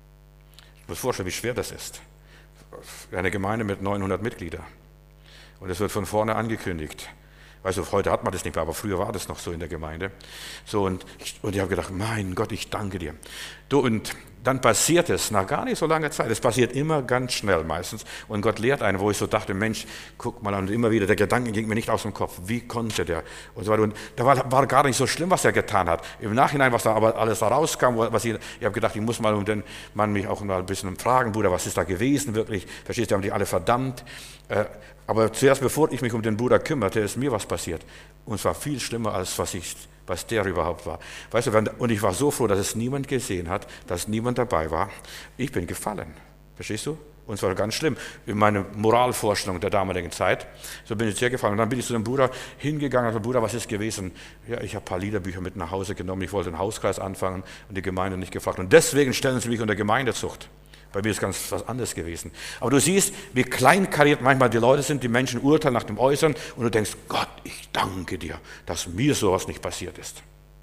Ich muss vorstellen, wie schwer das ist. Eine Gemeinde mit 900 Mitgliedern. Und es wird von vorne angekündigt. Also heute hat man das nicht mehr, aber früher war das noch so in der Gemeinde. So, und ich habe gedacht, mein Gott, ich danke dir. Und dann passiert es nach gar nicht so langer Zeit. Es passiert immer ganz schnell meistens. Und Gott lehrt einen, wo ich so dachte, Mensch, guck mal, und immer wieder, der Gedanke ging mir nicht aus dem Kopf. Wie konnte der? Und so weiter. Und da war gar nicht so schlimm, was er getan hat. Im Nachhinein, was da aber alles da rauskam, ich habe gedacht, ich muss mal um den Mann mich auch mal ein bisschen fragen, Bruder, was ist da gewesen wirklich? Verstehst du, haben die alle verdammt. Aber zuerst, bevor ich mich um den Bruder kümmerte, ist mir was passiert. Und es war viel schlimmer, als was der überhaupt war. Weißt du, und ich war so froh, dass es niemand gesehen hat, dass niemand dabei war. Ich bin gefallen. Verstehst du? Und es war ganz schlimm. In meiner Moralvorstellung der damaligen Zeit. So bin ich sehr gefallen. Und dann bin ich zu dem Bruder hingegangen und gesagt, Bruder, was ist gewesen? Ja, ich habe ein paar Liederbücher mit nach Hause genommen. Ich wollte einen Hauskreis anfangen und die Gemeinde nicht gefragt. Und deswegen stellen sie mich unter Gemeindezucht. Bei mir ist ganz was anderes gewesen. Aber du siehst, wie kleinkariert manchmal die Leute sind, die Menschen urteilen nach dem Äußeren und du denkst, Gott, ich danke dir, dass mir sowas nicht passiert ist.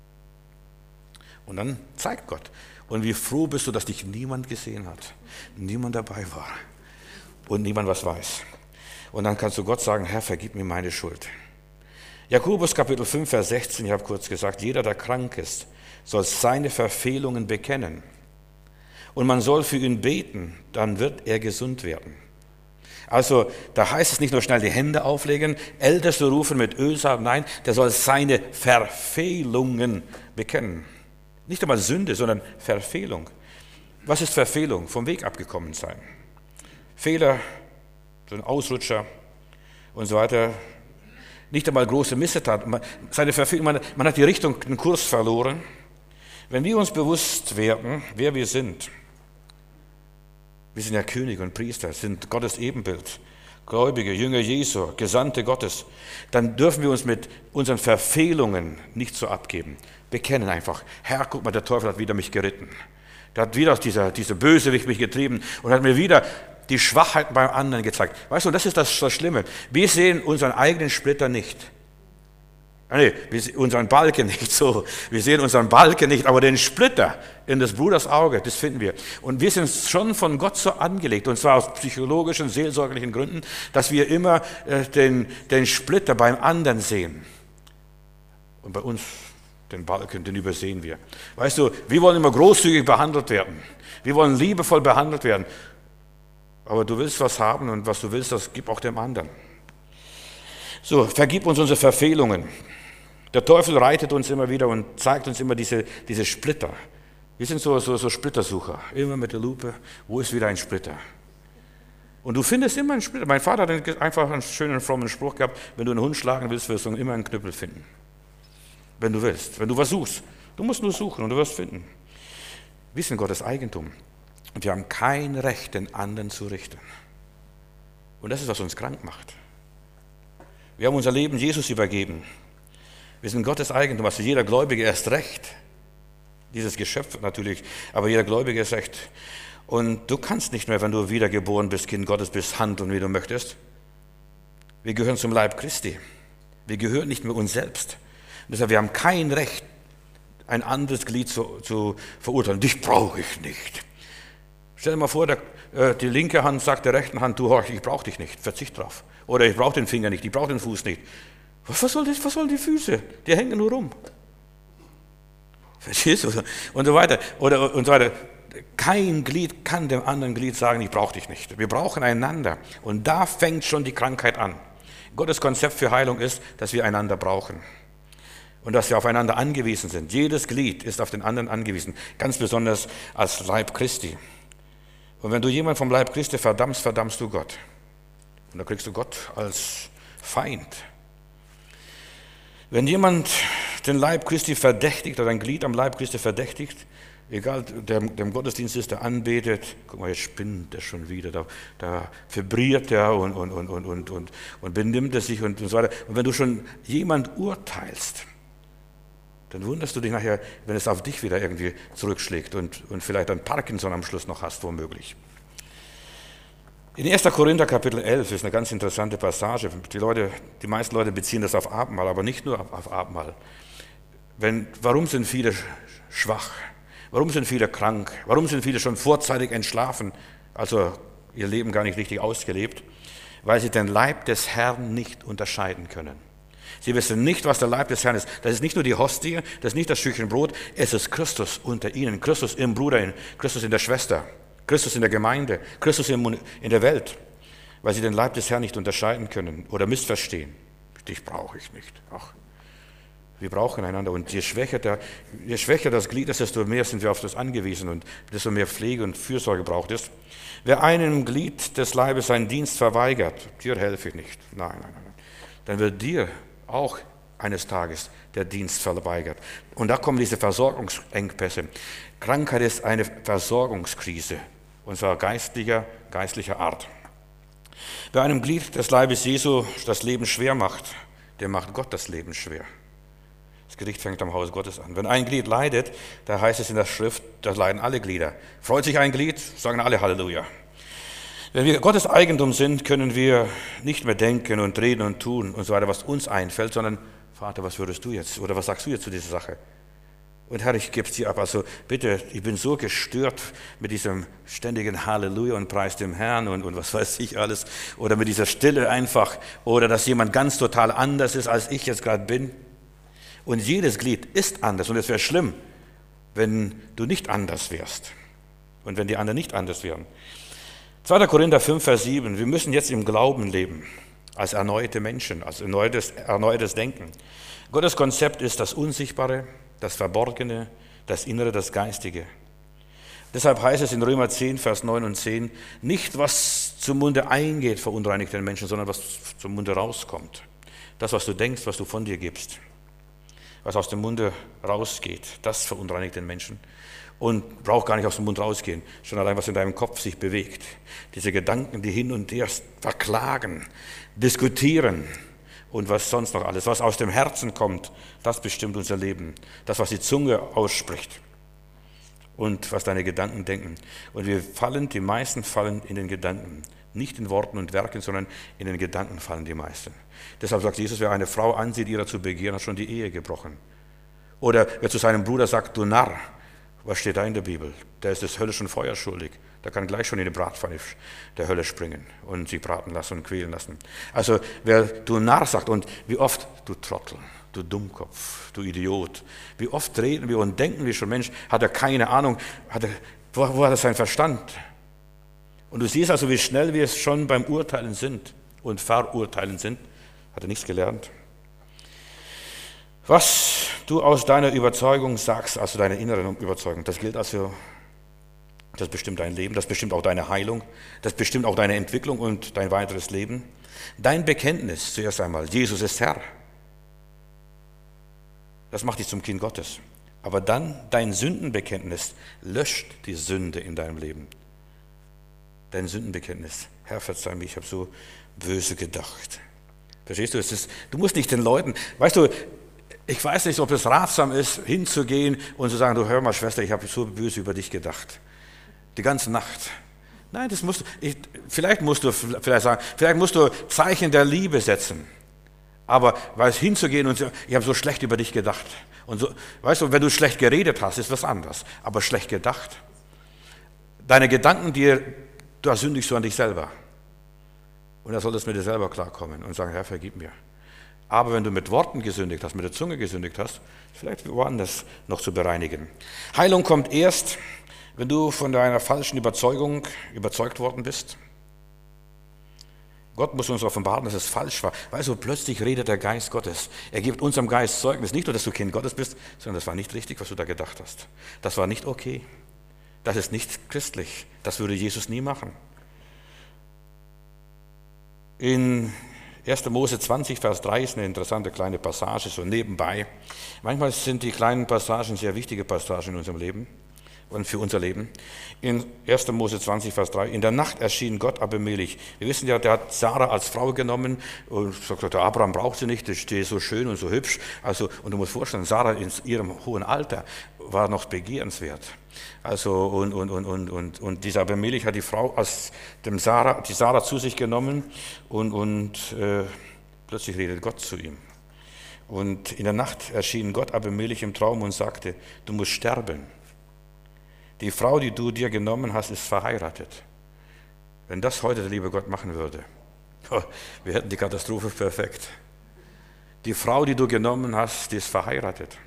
Und dann zeigt Gott. Und wie froh bist du, dass dich niemand gesehen hat, niemand dabei war und niemand was weiß. Und dann kannst du Gott sagen, Herr, vergib mir meine Schuld. Jakobus Kapitel 5, Vers 16, ich habe kurz gesagt, jeder, der krank ist, soll seine Verfehlungen bekennen. Und man soll für ihn beten, dann wird er gesund werden. Also da heißt es nicht nur schnell die Hände auflegen, Älteste rufen mit Öl sagen, nein, der soll seine Verfehlungen bekennen. Nicht einmal Sünde, sondern Verfehlung. Was ist Verfehlung? Vom Weg abgekommen sein. Fehler, so ein Ausrutscher und so weiter. Nicht einmal große Missetat. Seine Verfehlung, man hat die Richtung, den Kurs verloren. Wenn wir uns bewusst werden, wer wir sind ja König und Priester, sind Gottes Ebenbild, Gläubige, Jünger Jesu, Gesandte Gottes, dann dürfen wir uns mit unseren Verfehlungen nicht so abgeben. Bekennen einfach, Herr, guck mal, der Teufel hat wieder mich geritten. Der hat wieder dieser Bösewicht mich getrieben und hat mir wieder die Schwachheiten beim anderen gezeigt. Weißt du, das ist das Schlimme. Wir sehen unseren eigenen Splitter nicht. Nee, wir sehen unseren Balken nicht so. Wir sehen unseren Balken nicht, aber den Splitter in des Bruders Auge, das finden wir. Und wir sind schon von Gott so angelegt, und zwar aus psychologischen, seelsorgerlichen Gründen, dass wir immer den Splitter beim anderen sehen. Und bei uns den Balken, den übersehen wir. Weißt du, wir wollen immer großzügig behandelt werden. Wir wollen liebevoll behandelt werden. Aber du willst was haben und was du willst, das gib auch dem anderen. So, vergib uns unsere Verfehlungen. Der Teufel reitet uns immer wieder und zeigt uns immer diese Splitter. Wir sind so Splittersucher. Immer mit der Lupe, wo ist wieder ein Splitter? Und du findest immer einen Splitter. Mein Vater hat einfach einen schönen, frommen Spruch gehabt, wenn du einen Hund schlagen willst, wirst du immer einen Knüppel finden. Wenn du willst, wenn du was suchst. Du musst nur suchen und du wirst finden. Wir sind Gottes Eigentum. Und wir haben kein Recht, den anderen zu richten. Und das ist, was uns krank macht. Wir haben unser Leben Jesus übergeben. Wir sind Gottes Eigentum, also jeder Gläubige erst recht. Dieses Geschöpf natürlich, aber jeder Gläubige ist recht. Und du kannst nicht mehr, wenn du wiedergeboren bist, Kind Gottes bist, handeln, wie du möchtest. Wir gehören zum Leib Christi. Wir gehören nicht mehr uns selbst. Und deshalb, wir haben kein Recht, ein anderes Glied zu verurteilen. Dich brauche ich nicht. Stell dir mal vor, die linke Hand sagt der rechten Hand, du Horch, ich brauche dich nicht, verzicht drauf. Oder ich brauche den Finger nicht, ich brauche den Fuß nicht. Was sollen die Füße? Die hängen nur rum. Verstehst du? Und so weiter. Und so weiter. Kein Glied kann dem anderen Glied sagen, ich brauche dich nicht. Wir brauchen einander. Und da fängt schon die Krankheit an. Gottes Konzept für Heilung ist, dass wir einander brauchen. Und dass wir aufeinander angewiesen sind. Jedes Glied ist auf den anderen angewiesen. Ganz besonders als Leib Christi. Und wenn du jemanden vom Leib Christi verdammst, verdammst du Gott. Und da kriegst du Gott als Feind. Wenn jemand den Leib Christi verdächtigt oder ein Glied am Leib Christi verdächtigt, egal, der im Gottesdienst ist, der anbetet, guck mal, jetzt spinnt er schon wieder, da vibriert er und benimmt er sich und so weiter. Und wenn du schon jemand urteilst, dann wunderst du dich nachher, wenn es auf dich wieder irgendwie zurückschlägt und vielleicht ein Parkinson am Schluss noch hast, womöglich. In 1. Korinther Kapitel 11 ist eine ganz interessante Passage. Die meisten Leute beziehen das auf Abendmahl, aber nicht nur auf Abendmahl. Warum sind viele schwach? Warum sind viele krank? Warum sind viele schon vorzeitig entschlafen, also ihr Leben gar nicht richtig ausgelebt? Weil sie den Leib des Herrn nicht unterscheiden können. Sie wissen nicht, was der Leib des Herrn ist. Das ist nicht nur die Hostie, das ist nicht das Stückchen Brot, es ist Christus unter ihnen, Christus im Bruder, Christus in der Schwester, Christus in der Gemeinde, Christus in der Welt, weil sie den Leib des Herrn nicht unterscheiden können oder missverstehen. Dich brauche ich nicht. Ach, wir brauchen einander und je schwächer das Glied ist, desto mehr sind wir auf das angewiesen und desto mehr Pflege und Fürsorge braucht es. Wer einem Glied des Leibes seinen Dienst verweigert, dir helfe ich nicht. Nein. Dann wird dir auch eines Tages der Dienst verweigert. Und da kommen diese Versorgungsengpässe. Krankheit ist eine Versorgungskrise, und zwar geistlicher Art. Wer einem Glied des Leibes Jesu das Leben schwer macht, der macht Gott das Leben schwer. Das Gericht fängt am Haus Gottes an. Wenn ein Glied leidet, da heißt es in der Schrift, da leiden alle Glieder. Freut sich ein Glied, sagen alle Halleluja. Wenn wir Gottes Eigentum sind, können wir nicht mehr denken und reden und tun und so weiter, was uns einfällt, sondern, Vater, was würdest du jetzt oder was sagst du jetzt zu dieser Sache? Und Herr, ich gebe es dir ab. Also bitte, ich bin so gestört mit diesem ständigen Halleluja und Preis dem Herrn und was weiß ich alles. Oder mit dieser Stille einfach. Oder dass jemand ganz total anders ist, als ich jetzt gerade bin. Und jedes Glied ist anders. Und es wäre schlimm, wenn du nicht anders wärst. Und wenn die anderen nicht anders wären. 2. Korinther 5, Vers 7. Wir müssen jetzt im Glauben leben, als erneuerte Menschen, als erneuertes Denken. Gottes Konzept ist das Unsichtbare, das Verborgene, das Innere, das Geistige. Deshalb heißt es in Römer 10, Vers 9 und 10, nicht was zum Munde eingeht, verunreinigt den Menschen, sondern was zum Munde rauskommt. Das, was du denkst, was du von dir gibst, was aus dem Munde rausgeht, das verunreinigt den Menschen und braucht gar nicht aus dem Mund rausgehen, schon allein, was in deinem Kopf sich bewegt. Diese Gedanken, die hin und her verklagen, diskutieren und was sonst noch alles, was aus dem Herzen kommt, das bestimmt unser Leben. Das, was die Zunge ausspricht und was deine Gedanken denken. Und die meisten fallen in den Gedanken. Nicht in Worten und Werken, sondern in den Gedanken fallen die meisten. Deshalb sagt Jesus, wer eine Frau ansieht, ihrer zu begehren, hat schon die Ehe gebrochen. Oder wer zu seinem Bruder sagt, du Narr, was steht da in der Bibel? Der ist des höllischen Feuers schuldig. Der kann gleich schon in die Bratpfanne der Hölle springen und sich braten lassen und quälen lassen. Also wer du Narr sagt und wie oft, du Trottel, du Dummkopf, du Idiot. Wie oft reden wir und denken wir schon, Mensch, hat er keine Ahnung, wo hat er seinen Verstand? Und du siehst also, wie schnell wir es schon beim Urteilen sind und Verurteilen sind. Hat er nichts gelernt. Was du aus deiner Überzeugung sagst, also deiner inneren Überzeugung, das gilt also, das bestimmt dein Leben, das bestimmt auch deine Heilung, das bestimmt auch deine Entwicklung und dein weiteres Leben. Dein Bekenntnis zuerst einmal, Jesus ist Herr, das macht dich zum Kind Gottes. Aber dann dein Sündenbekenntnis löscht die Sünde in deinem Leben. Dein Sündenbekenntnis. Herr, verzeih mir, ich habe so böse gedacht. Verstehst du? Du musst nicht den Leuten, weißt du, ich weiß nicht, ob es ratsam ist, hinzugehen und zu sagen, du hör mal, Schwester, ich habe so böse über dich gedacht. Die ganze Nacht. Nein, vielleicht musst du Zeichen der Liebe setzen. Aber weil es hinzugehen und ich habe so schlecht über dich gedacht. Und so, weißt du, wenn du schlecht geredet hast, ist was anderes. Aber schlecht gedacht. Deine Gedanken, da sündigst du an dich selber. Und da solltest du mit dir selber klarkommen und sagen, Herr, vergib mir. Aber wenn du mit Worten gesündigt hast, mit der Zunge gesündigt hast, vielleicht woanders noch zu bereinigen. Heilung kommt erst, wenn du von deiner falschen Überzeugung überzeugt worden bist. Gott muss uns offenbaren, dass es falsch war. Weißt du, plötzlich redet der Geist Gottes. Er gibt unserem Geist Zeugnis. Nicht nur, dass du Kind Gottes bist, sondern das war nicht richtig, was du da gedacht hast. Das war nicht okay. Das ist nicht christlich. Das würde Jesus nie machen. In 1. Mose 20, Vers 3 ist eine interessante kleine Passage, so nebenbei. Manchmal sind die kleinen Passagen sehr wichtige Passagen in unserem Leben und für unser Leben. In 1. Mose 20, Vers 3, in der Nacht erschien Gott Abimelech. Wir wissen ja, der hat Sarah als Frau genommen und sagt, der Abraham braucht sie nicht, die ist so schön und so hübsch. Also, und du musst vorstellen, Sarah in ihrem hohen Alter war noch begehrenswert. Also, und dieser Abimelech hat die Sarah zu sich genommen und plötzlich redet Gott zu ihm. Und in der Nacht erschien Gott Abimelech im Traum und sagte, du musst sterben. Die Frau, die du dir genommen hast, ist verheiratet. Wenn das heute der liebe Gott machen würde, wir hätten die Katastrophe perfekt. Die Frau, die du genommen hast, die ist verheiratet.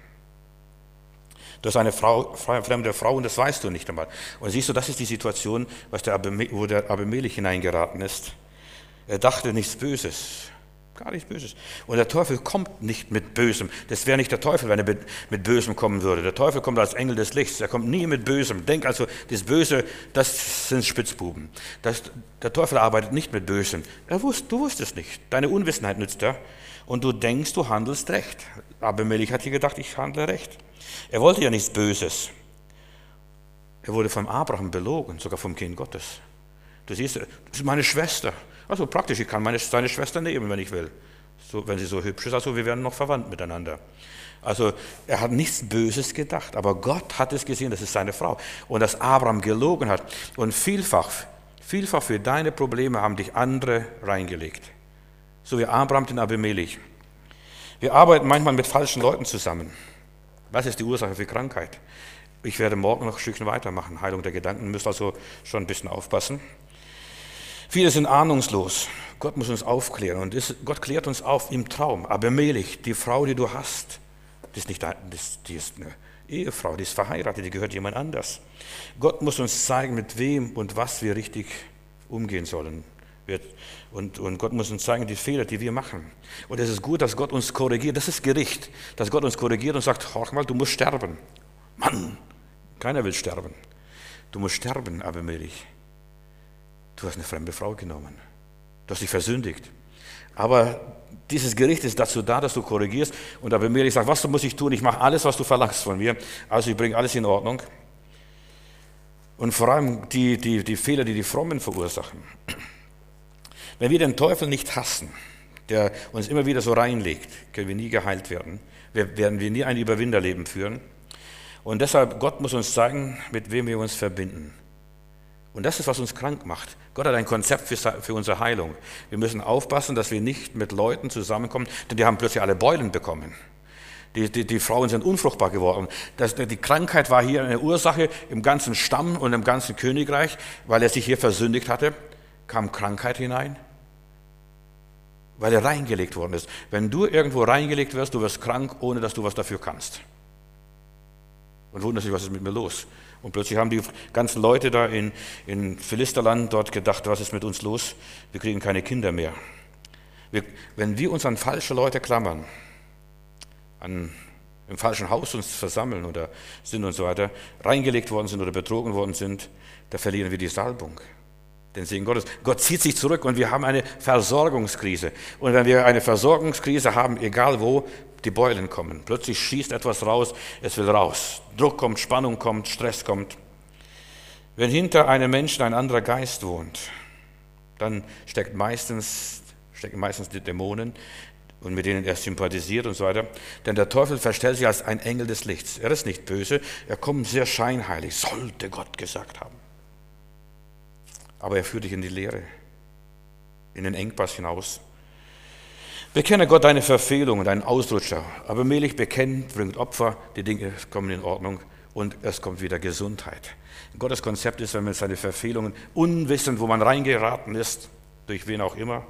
Du hast eine fremde Frau und das weißt du nicht einmal. Und siehst du, das ist die Situation, wo der Abimelech hineingeraten ist. Er dachte nichts Böses. Gar nichts Böses. Und der Teufel kommt nicht mit Bösem. Das wäre nicht der Teufel, wenn er mit Bösem kommen würde. Der Teufel kommt als Engel des Lichts. Er kommt nie mit Bösem. Denk also, das Böse, das sind Spitzbuben. Der Teufel arbeitet nicht mit Bösem. Du wusstest nicht. Deine Unwissenheit nützt er. Und du denkst, du handelst recht. Abimelech hat hier gedacht, ich handle recht. Er wollte ja nichts Böses. Er wurde vom Abraham belogen, sogar vom Kind Gottes. Du siehst, das ist meine Schwester. Also praktisch, ich kann seine Schwester nehmen, wenn ich will, wenn sie so hübsch ist. Also wir werden noch verwandt miteinander. Also er hat nichts Böses gedacht, aber Gott hat es gesehen, das ist seine Frau. Und dass Abraham gelogen hat. Und vielfach für deine Probleme haben dich andere reingelegt. So wie Abraham den Abimelech. Wir arbeiten manchmal mit falschen Leuten zusammen. Was ist die Ursache für Krankheit? Ich werde morgen noch ein Stückchen weitermachen. Heilung der Gedanken, müsst also schon ein bisschen aufpassen. Viele sind ahnungslos. Gott muss uns aufklären. Und Gott klärt uns auf im Traum. Abimelech, die Frau, die du hast, die ist eine Ehefrau, die ist verheiratet, die gehört jemand anders. Gott muss uns zeigen, mit wem und was wir richtig umgehen sollen. Und Gott muss uns zeigen, die Fehler, die wir machen. Und es ist gut, dass Gott uns korrigiert. Das ist Gericht, dass Gott uns korrigiert und sagt, horch mal, du musst sterben. Mann, keiner will sterben. Du musst sterben, Abimelech. Du hast eine fremde Frau genommen. Du hast dich versündigt. Aber dieses Gericht ist dazu da, dass du korrigierst. Und Abimelech sagt, was muss ich tun? Ich mache alles, was du verlangst von mir. Also ich bringe alles in Ordnung. Und vor allem die Fehler, die die Frommen verursachen. Wenn wir den Teufel nicht hassen, der uns immer wieder so reinlegt, können wir nie geheilt werden. Werden wir nie ein Überwinderleben führen. Und deshalb, Gott muss uns zeigen, mit wem wir uns verbinden. Und das ist, was uns krank macht. Gott hat ein Konzept für unsere Heilung. Wir müssen aufpassen, dass wir nicht mit Leuten zusammenkommen, denn die haben plötzlich alle Beulen bekommen. Die Frauen sind unfruchtbar geworden. Die Krankheit war hier eine Ursache im ganzen Stamm und im ganzen Königreich, weil er sich hier versündigt hatte, kam Krankheit hinein, weil er reingelegt worden ist. Wenn du irgendwo reingelegt wirst, du wirst krank, ohne dass du was dafür kannst. Und wundert sich, was ist mit mir los? Und plötzlich haben die ganzen Leute da in Philisterland dort gedacht, was ist mit uns los? Wir kriegen keine Kinder mehr. Wenn wir uns an falsche Leute klammern, im falschen Haus uns versammeln oder sind und so weiter, reingelegt worden sind oder betrogen worden sind, da verlieren wir die Salbung. Den Segen Gottes. Gott zieht sich zurück und wir haben eine Versorgungskrise. Und wenn wir eine Versorgungskrise haben, egal wo, die Beulen kommen. Plötzlich schießt etwas raus, es will raus. Druck kommt, Spannung kommt, Stress kommt. Wenn hinter einem Menschen ein anderer Geist wohnt, dann stecken meistens die Dämonen und mit denen er sympathisiert und so weiter. Denn der Teufel verstellt sich als ein Engel des Lichts. Er ist nicht böse, er kommt sehr scheinheilig, sollte Gott gesagt haben. Aber er führt dich in die Leere, in den Engpass hinaus. Bekenne Gott deine Verfehlungen, deinen Ausrutscher. Aber Abimelech bekennt, bringt Opfer, die Dinge kommen in Ordnung und es kommt wieder Gesundheit. Gottes Konzept ist, wenn man seine Verfehlungen unwissend, wo man reingeraten ist, durch wen auch immer,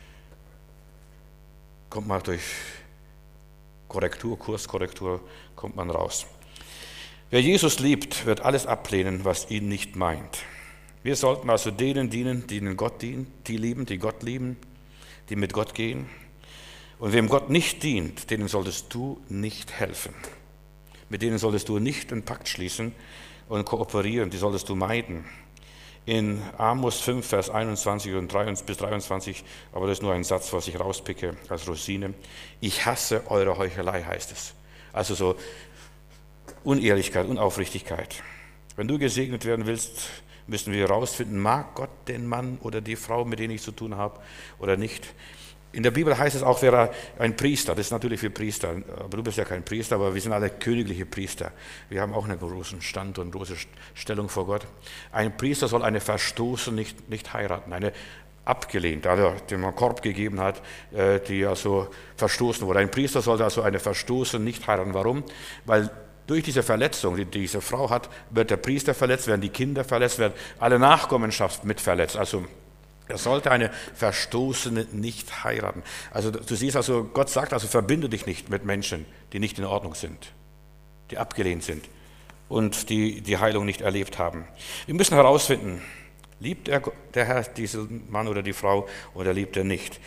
kommt man durch Kurskorrektur, kommt man raus. Wer Jesus liebt, wird alles ablehnen, was ihn nicht meint. Wir sollten also denen dienen, die Gott dienen, die lieben, die Gott lieben, die mit Gott gehen. Und wem Gott nicht dient, denen solltest du nicht helfen. Mit denen solltest du nicht einen Pakt schließen und kooperieren, die solltest du meiden. In Amos 5, Vers 21 bis 23, aber das ist nur ein Satz, was ich rauspicke als Rosine. Ich hasse eure Heuchelei, heißt es. Also so Unehrlichkeit, Unaufrichtigkeit. Wenn du gesegnet werden willst, müssen wir herausfinden, mag Gott den Mann oder die Frau, mit denen ich zu tun habe, oder nicht. In der Bibel heißt es auch, wäre ein Priester, das ist natürlich für Priester, aber du bist ja kein Priester, aber wir sind alle königliche Priester. Wir haben auch einen großen Stand und große Stellung vor Gott. Ein Priester soll eine Verstoßene nicht heiraten, eine abgelehnt, also dem man Korb gegeben hat, die also verstoßen wurde. Ein Priester sollte also eine Verstoßene nicht heiraten. Warum? Weil durch diese Verletzung, die diese Frau hat, wird der Priester verletzt, werden die Kinder verletzt, wird alle Nachkommenschaft mit verletzt. Also er sollte eine Verstoßene nicht heiraten. Also du siehst also, Gott sagt also, verbinde dich nicht mit Menschen, die nicht in Ordnung sind, die abgelehnt sind und die Heilung nicht erlebt haben. Wir müssen herausfinden, liebt der Herr diesen Mann oder die Frau oder liebt er nicht?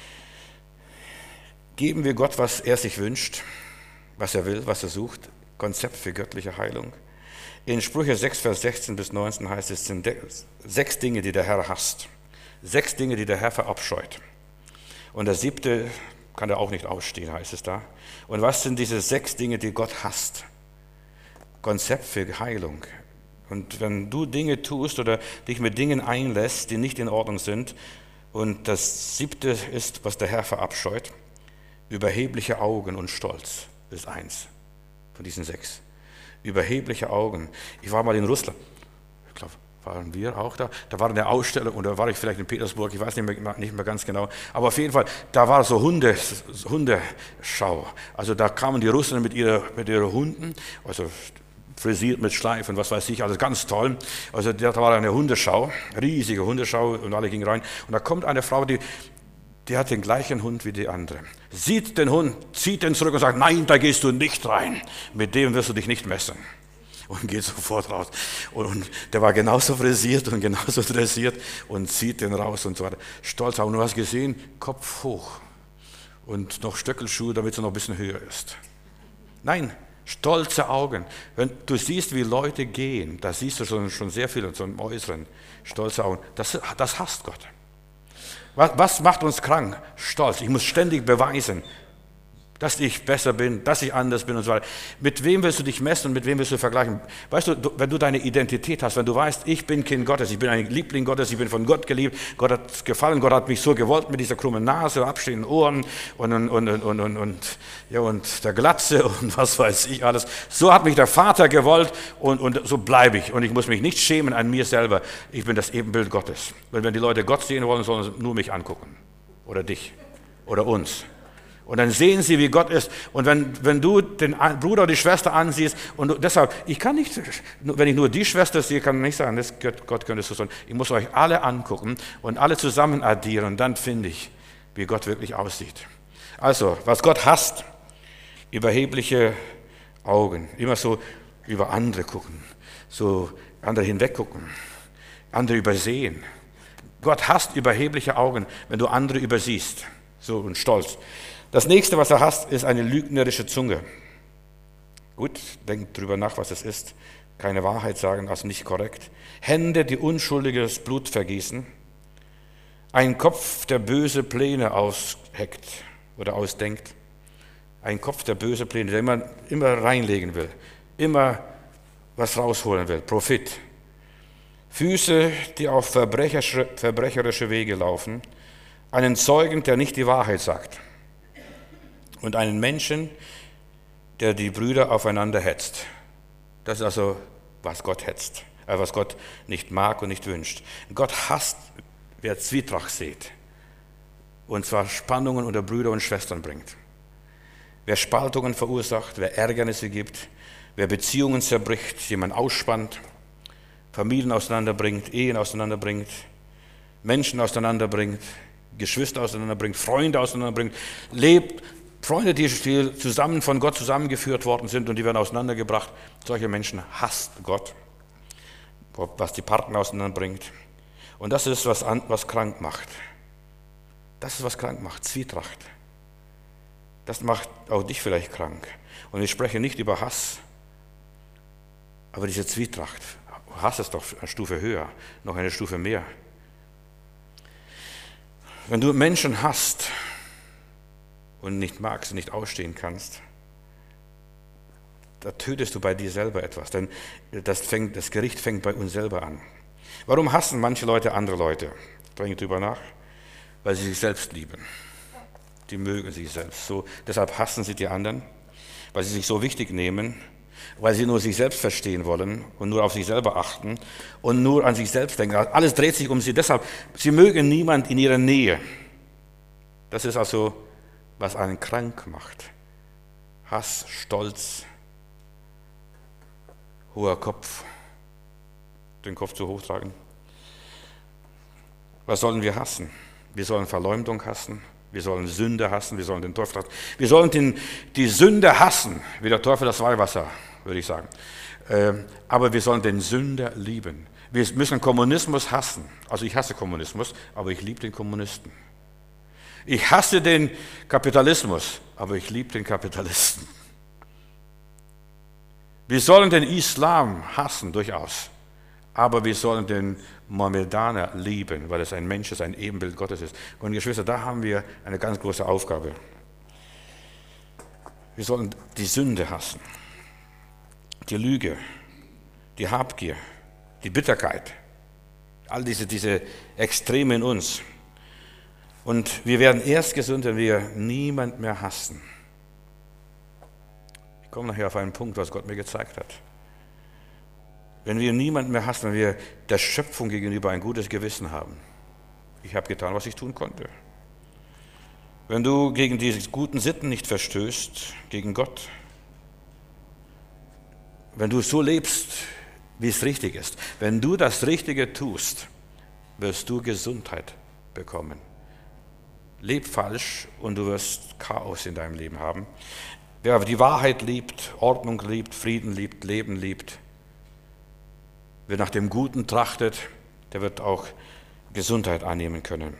Geben wir Gott, was er sich wünscht, was er will, was er sucht? Konzept für göttliche Heilung. In Sprüche 6, Vers 16 bis 19 heißt es, sind 6 Dinge, die der Herr hasst. 6 Dinge, die der Herr verabscheut. Und der 7. kann er auch nicht ausstehen, heißt es da. Und was sind diese 6 Dinge, die Gott hasst? Konzept für Heilung. Und wenn du Dinge tust oder dich mit Dingen einlässt, die nicht in Ordnung sind, und das 7. ist, was der Herr verabscheut, überhebliche Augen und Stolz, ist 1 von diesen 6. Überhebliche Augen. Ich war mal in Russland. Ich glaube, waren wir auch da? Da war eine Ausstellung, oder war ich vielleicht in Petersburg, ich weiß nicht mehr ganz genau. Aber auf jeden Fall, da war so Hundeschau. Also da kamen die Russen mit ihren Hunden, also frisiert mit Schleifen, was weiß ich, also ganz toll. Also da war eine Hundeschau, riesige Hundeschau und alle gingen rein. Und da kommt eine Frau, die hat den gleichen Hund wie die andere. Sieht den Hund, zieht den zurück und sagt, nein, da gehst du nicht rein. Mit dem wirst du dich nicht messen. und geht sofort raus. Und der war genauso frisiert und genauso dressiert und zieht den raus und so weiter. Stolz, aber du hast gesehen, Kopf hoch und noch Stöckelschuhe, damit er noch ein bisschen höher ist. Nein, stolze Augen. Wenn du siehst, wie Leute gehen, da siehst du schon sehr viel, so im Äußeren, stolze Augen. Das hasst Gott. Was macht uns krank? Stolz. Ich muss ständig beweisen, dass ich besser bin, dass ich anders bin und so weiter. Mit wem willst du dich messen und mit wem willst du vergleichen? Weißt du, wenn du deine Identität hast, wenn du weißt, ich bin Kind Gottes, ich bin ein Liebling Gottes, ich bin von Gott geliebt, Gott hat es gefallen, Gott hat mich so gewollt mit dieser krummen Nase, abstehenden Ohren und der Glatze und was weiß ich alles. So hat mich der Vater gewollt und so bleibe ich. Und ich muss mich nicht schämen an mir selber. Ich bin das Ebenbild Gottes. Und wenn die Leute Gott sehen wollen, sollen sie nur mich angucken. Oder dich. Oder uns. Und dann sehen sie, wie Gott ist. Und wenn du den Bruder oder die Schwester ansiehst, und deshalb, ich kann nicht, wenn ich nur die Schwester sehe, kann ich nicht sagen, Gott könnte es so sein. Ich muss euch alle angucken und alle zusammen addieren. Und dann finde ich, wie Gott wirklich aussieht. Also, was Gott hasst, überhebliche Augen. Immer so über andere gucken. So andere hinweggucken. Andere übersehen. Gott hasst überhebliche Augen, wenn du andere übersiehst. So und stolz. Das nächste, was er hasst, ist eine lügnerische Zunge. Gut, denkt drüber nach, was es ist. Keine Wahrheit sagen, also nicht korrekt. Hände, die unschuldiges Blut vergießen. Ein Kopf, der böse Pläne ausheckt oder ausdenkt. Ein Kopf, der böse Pläne, der immer reinlegen will. Immer was rausholen will. Profit. Füße, die auf verbrecherische Wege laufen. Einen Zeugen, der nicht die Wahrheit sagt. Und einen Menschen, der die Brüder aufeinander hetzt. Das ist also, was Gott hetzt, was Gott nicht mag und nicht wünscht. Gott hasst, wer Zwietracht sät, und zwar Spannungen unter Brüder und Schwestern bringt. Wer Spaltungen verursacht, wer Ärgernisse gibt, wer Beziehungen zerbricht, jemand ausspannt, Familien auseinanderbringt, Ehen auseinanderbringt, Menschen auseinanderbringt, Geschwister auseinanderbringt, Freunde auseinanderbringt, Freunde, die zusammen von Gott zusammengeführt worden sind und die werden auseinandergebracht. Solche Menschen hasst Gott, was die Partner auseinanderbringt. Und das ist, was krank macht. Das ist, was krank macht, Zwietracht. Das macht auch dich vielleicht krank. Und ich spreche nicht über Hass, aber diese Zwietracht. Hass ist doch eine Stufe höher, noch eine Stufe mehr. Wenn du Menschen hasst und nicht magst und nicht ausstehen kannst, da tötest du bei dir selber etwas, denn das Gericht fängt bei uns selber an. Warum hassen manche Leute andere Leute? Denke drüber nach. Weil sie sich selbst lieben. Die mögen sich selbst so. Deshalb hassen sie die anderen, weil sie sich so wichtig nehmen, weil sie nur sich selbst verstehen wollen und nur auf sich selber achten und nur an sich selbst denken. Alles dreht sich um sie. Deshalb, sie mögen niemand in ihrer Nähe. Das ist also, was einen krank macht. Hass, Stolz, hoher Kopf, den Kopf zu hoch tragen. Was sollen wir hassen? Wir sollen Verleumdung hassen, wir sollen Sünde hassen, wir sollen den Teufel hassen. Wir sollen die Sünde hassen, wie der Teufel das Weihwasser, würde ich sagen. Aber wir sollen den Sünder lieben. Wir müssen Kommunismus hassen. Also ich hasse Kommunismus, aber ich liebe den Kommunisten. Ich hasse den Kapitalismus, aber ich liebe den Kapitalisten. Wir sollen den Islam hassen, durchaus. Aber wir sollen den Mohammedaner lieben, weil es ein Mensch ist, ein Ebenbild Gottes ist. Und Geschwister, da haben wir eine ganz große Aufgabe. Wir sollen die Sünde hassen, die Lüge, die Habgier, die Bitterkeit, all diese Extreme in uns. Und wir werden erst gesund, wenn wir niemand mehr hassen. Ich komme nachher auf einen Punkt, was Gott mir gezeigt hat. Wenn wir niemanden mehr hassen, wenn wir der Schöpfung gegenüber ein gutes Gewissen haben. Ich habe getan, was ich tun konnte. Wenn du gegen diese guten Sitten nicht verstößt, gegen Gott, wenn du so lebst, wie es richtig ist, wenn du das Richtige tust, wirst du Gesundheit bekommen. Leb falsch und du wirst Chaos in deinem Leben haben. Wer die Wahrheit liebt, Ordnung liebt, Frieden liebt, Leben liebt, wer nach dem Guten trachtet, der wird auch Gesundheit annehmen können.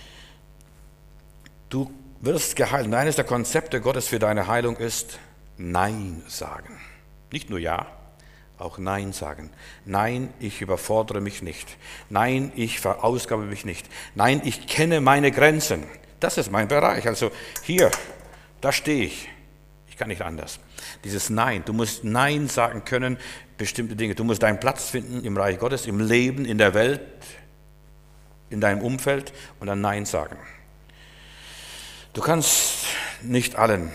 Du wirst geheilt. Und eines der Konzepte Gottes für deine Heilung ist Nein sagen. Nicht nur Ja, auch Nein sagen. Nein, ich überfordere mich nicht. Nein, ich verausgabe mich nicht. Nein, ich kenne meine Grenzen. Das ist mein Bereich. Also hier, da stehe ich. Ich kann nicht anders. Dieses Nein, du musst Nein sagen können, bestimmte Dinge. Du musst deinen Platz finden im Reich Gottes, im Leben, in der Welt, in deinem Umfeld und dann Nein sagen. Du kannst nicht allen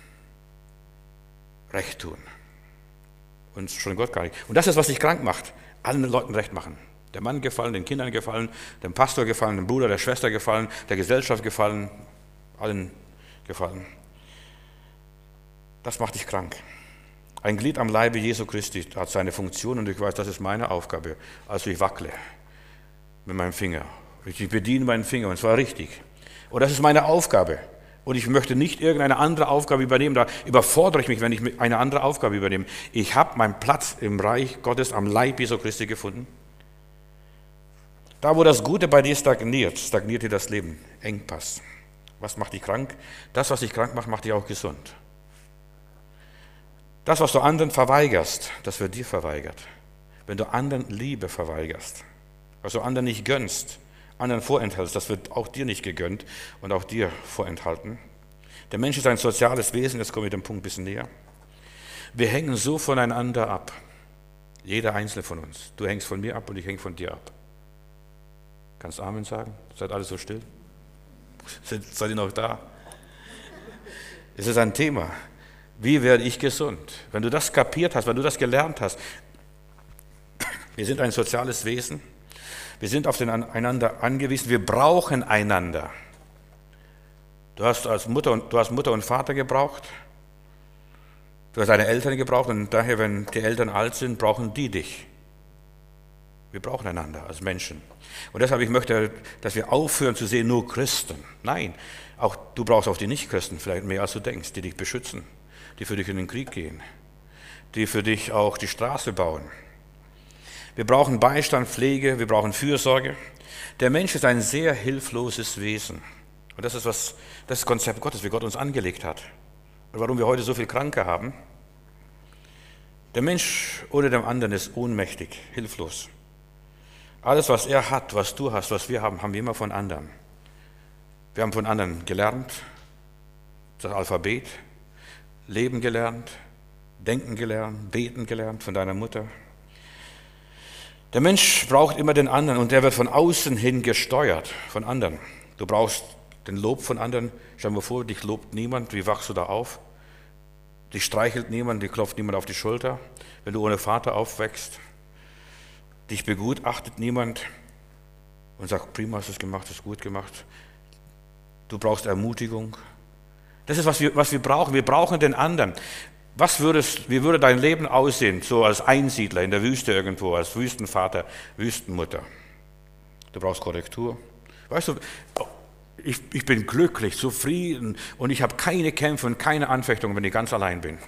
recht tun. Und schon Gott gar nicht. Und das ist, was dich krank macht. Allen Leuten recht machen. Der Mann gefallen, den Kindern gefallen, dem Pastor gefallen, dem Bruder, der Schwester gefallen, der Gesellschaft gefallen, allen gefallen. Das macht dich krank. Ein Glied am Leibe Jesu Christi hat seine Funktion und ich weiß, das ist meine Aufgabe. Also ich wackle mit meinem Finger. Ich bediene meinen Finger und zwar richtig. Und das ist meine Aufgabe. Und ich möchte nicht irgendeine andere Aufgabe übernehmen. Da überfordere ich mich, wenn ich eine andere Aufgabe übernehme. Ich habe meinen Platz im Reich Gottes am Leib Jesu Christi gefunden. Da, wo das Gute bei dir stagniert, stagniert dir das Leben. Engpass. Was macht dich krank? Das, was dich krank macht, macht dich auch gesund. Das, was du anderen verweigerst, das wird dir verweigert. Wenn du anderen Liebe verweigerst, was du anderen nicht gönnst, anderen vorenthaltst, das wird auch dir nicht gegönnt und auch dir vorenthalten. Der Mensch ist ein soziales Wesen, jetzt komme ich dem Punkt ein bisschen näher. Wir hängen so voneinander ab. Jeder einzelne von uns. Du hängst von mir ab und ich hänge von dir ab. Kannst du Amen sagen? Seid alle so still? Seid ihr noch da? Es ist ein Thema. Wie werde ich gesund? Wenn du das kapiert hast, wenn du das gelernt hast, wir sind ein soziales Wesen, wir sind aufeinander angewiesen, wir brauchen einander. Du hast Mutter und Vater gebraucht, du hast deine Eltern gebraucht und daher, wenn die Eltern alt sind, brauchen die dich. Wir brauchen einander als Menschen. Und deshalb, ich möchte, dass wir aufhören zu sehen, nur Christen. Nein, auch du brauchst auch die Nicht-Christen vielleicht mehr als du denkst, die dich beschützen, die für dich in den Krieg gehen, die für dich auch die Straße bauen. Wir brauchen Beistand, Pflege, wir brauchen Fürsorge. Der Mensch ist ein sehr hilfloses Wesen. Und das ist das Konzept Gottes, wie Gott uns angelegt hat. Und warum wir heute so viel Kranke haben. Der Mensch ohne dem anderen ist ohnmächtig, hilflos. Alles, was er hat, was du hast, was wir haben, haben wir immer von anderen. Wir haben von anderen gelernt, das Alphabet, Leben gelernt, Denken gelernt, Beten gelernt von deiner Mutter. Der Mensch braucht immer den anderen und der wird von außen hin gesteuert von anderen. Du brauchst den Lob von anderen. Stell dir mal vor, dich lobt niemand, wie wachst du da auf? Dich streichelt niemand, dich klopft niemand auf die Schulter, wenn du ohne Vater aufwächst. Dich begutachtet niemand und sagt, prima hast du es gemacht, hast du gut gemacht. Du brauchst Ermutigung. Das ist, was wir brauchen. Wir brauchen den anderen. Wie würde dein Leben aussehen, so als Einsiedler in der Wüste irgendwo, als Wüstenvater, Wüstenmutter? Du brauchst Korrektur. Weißt du, ich bin glücklich, zufrieden und ich habe keine Kämpfe und keine Anfechtungen, wenn ich ganz allein bin.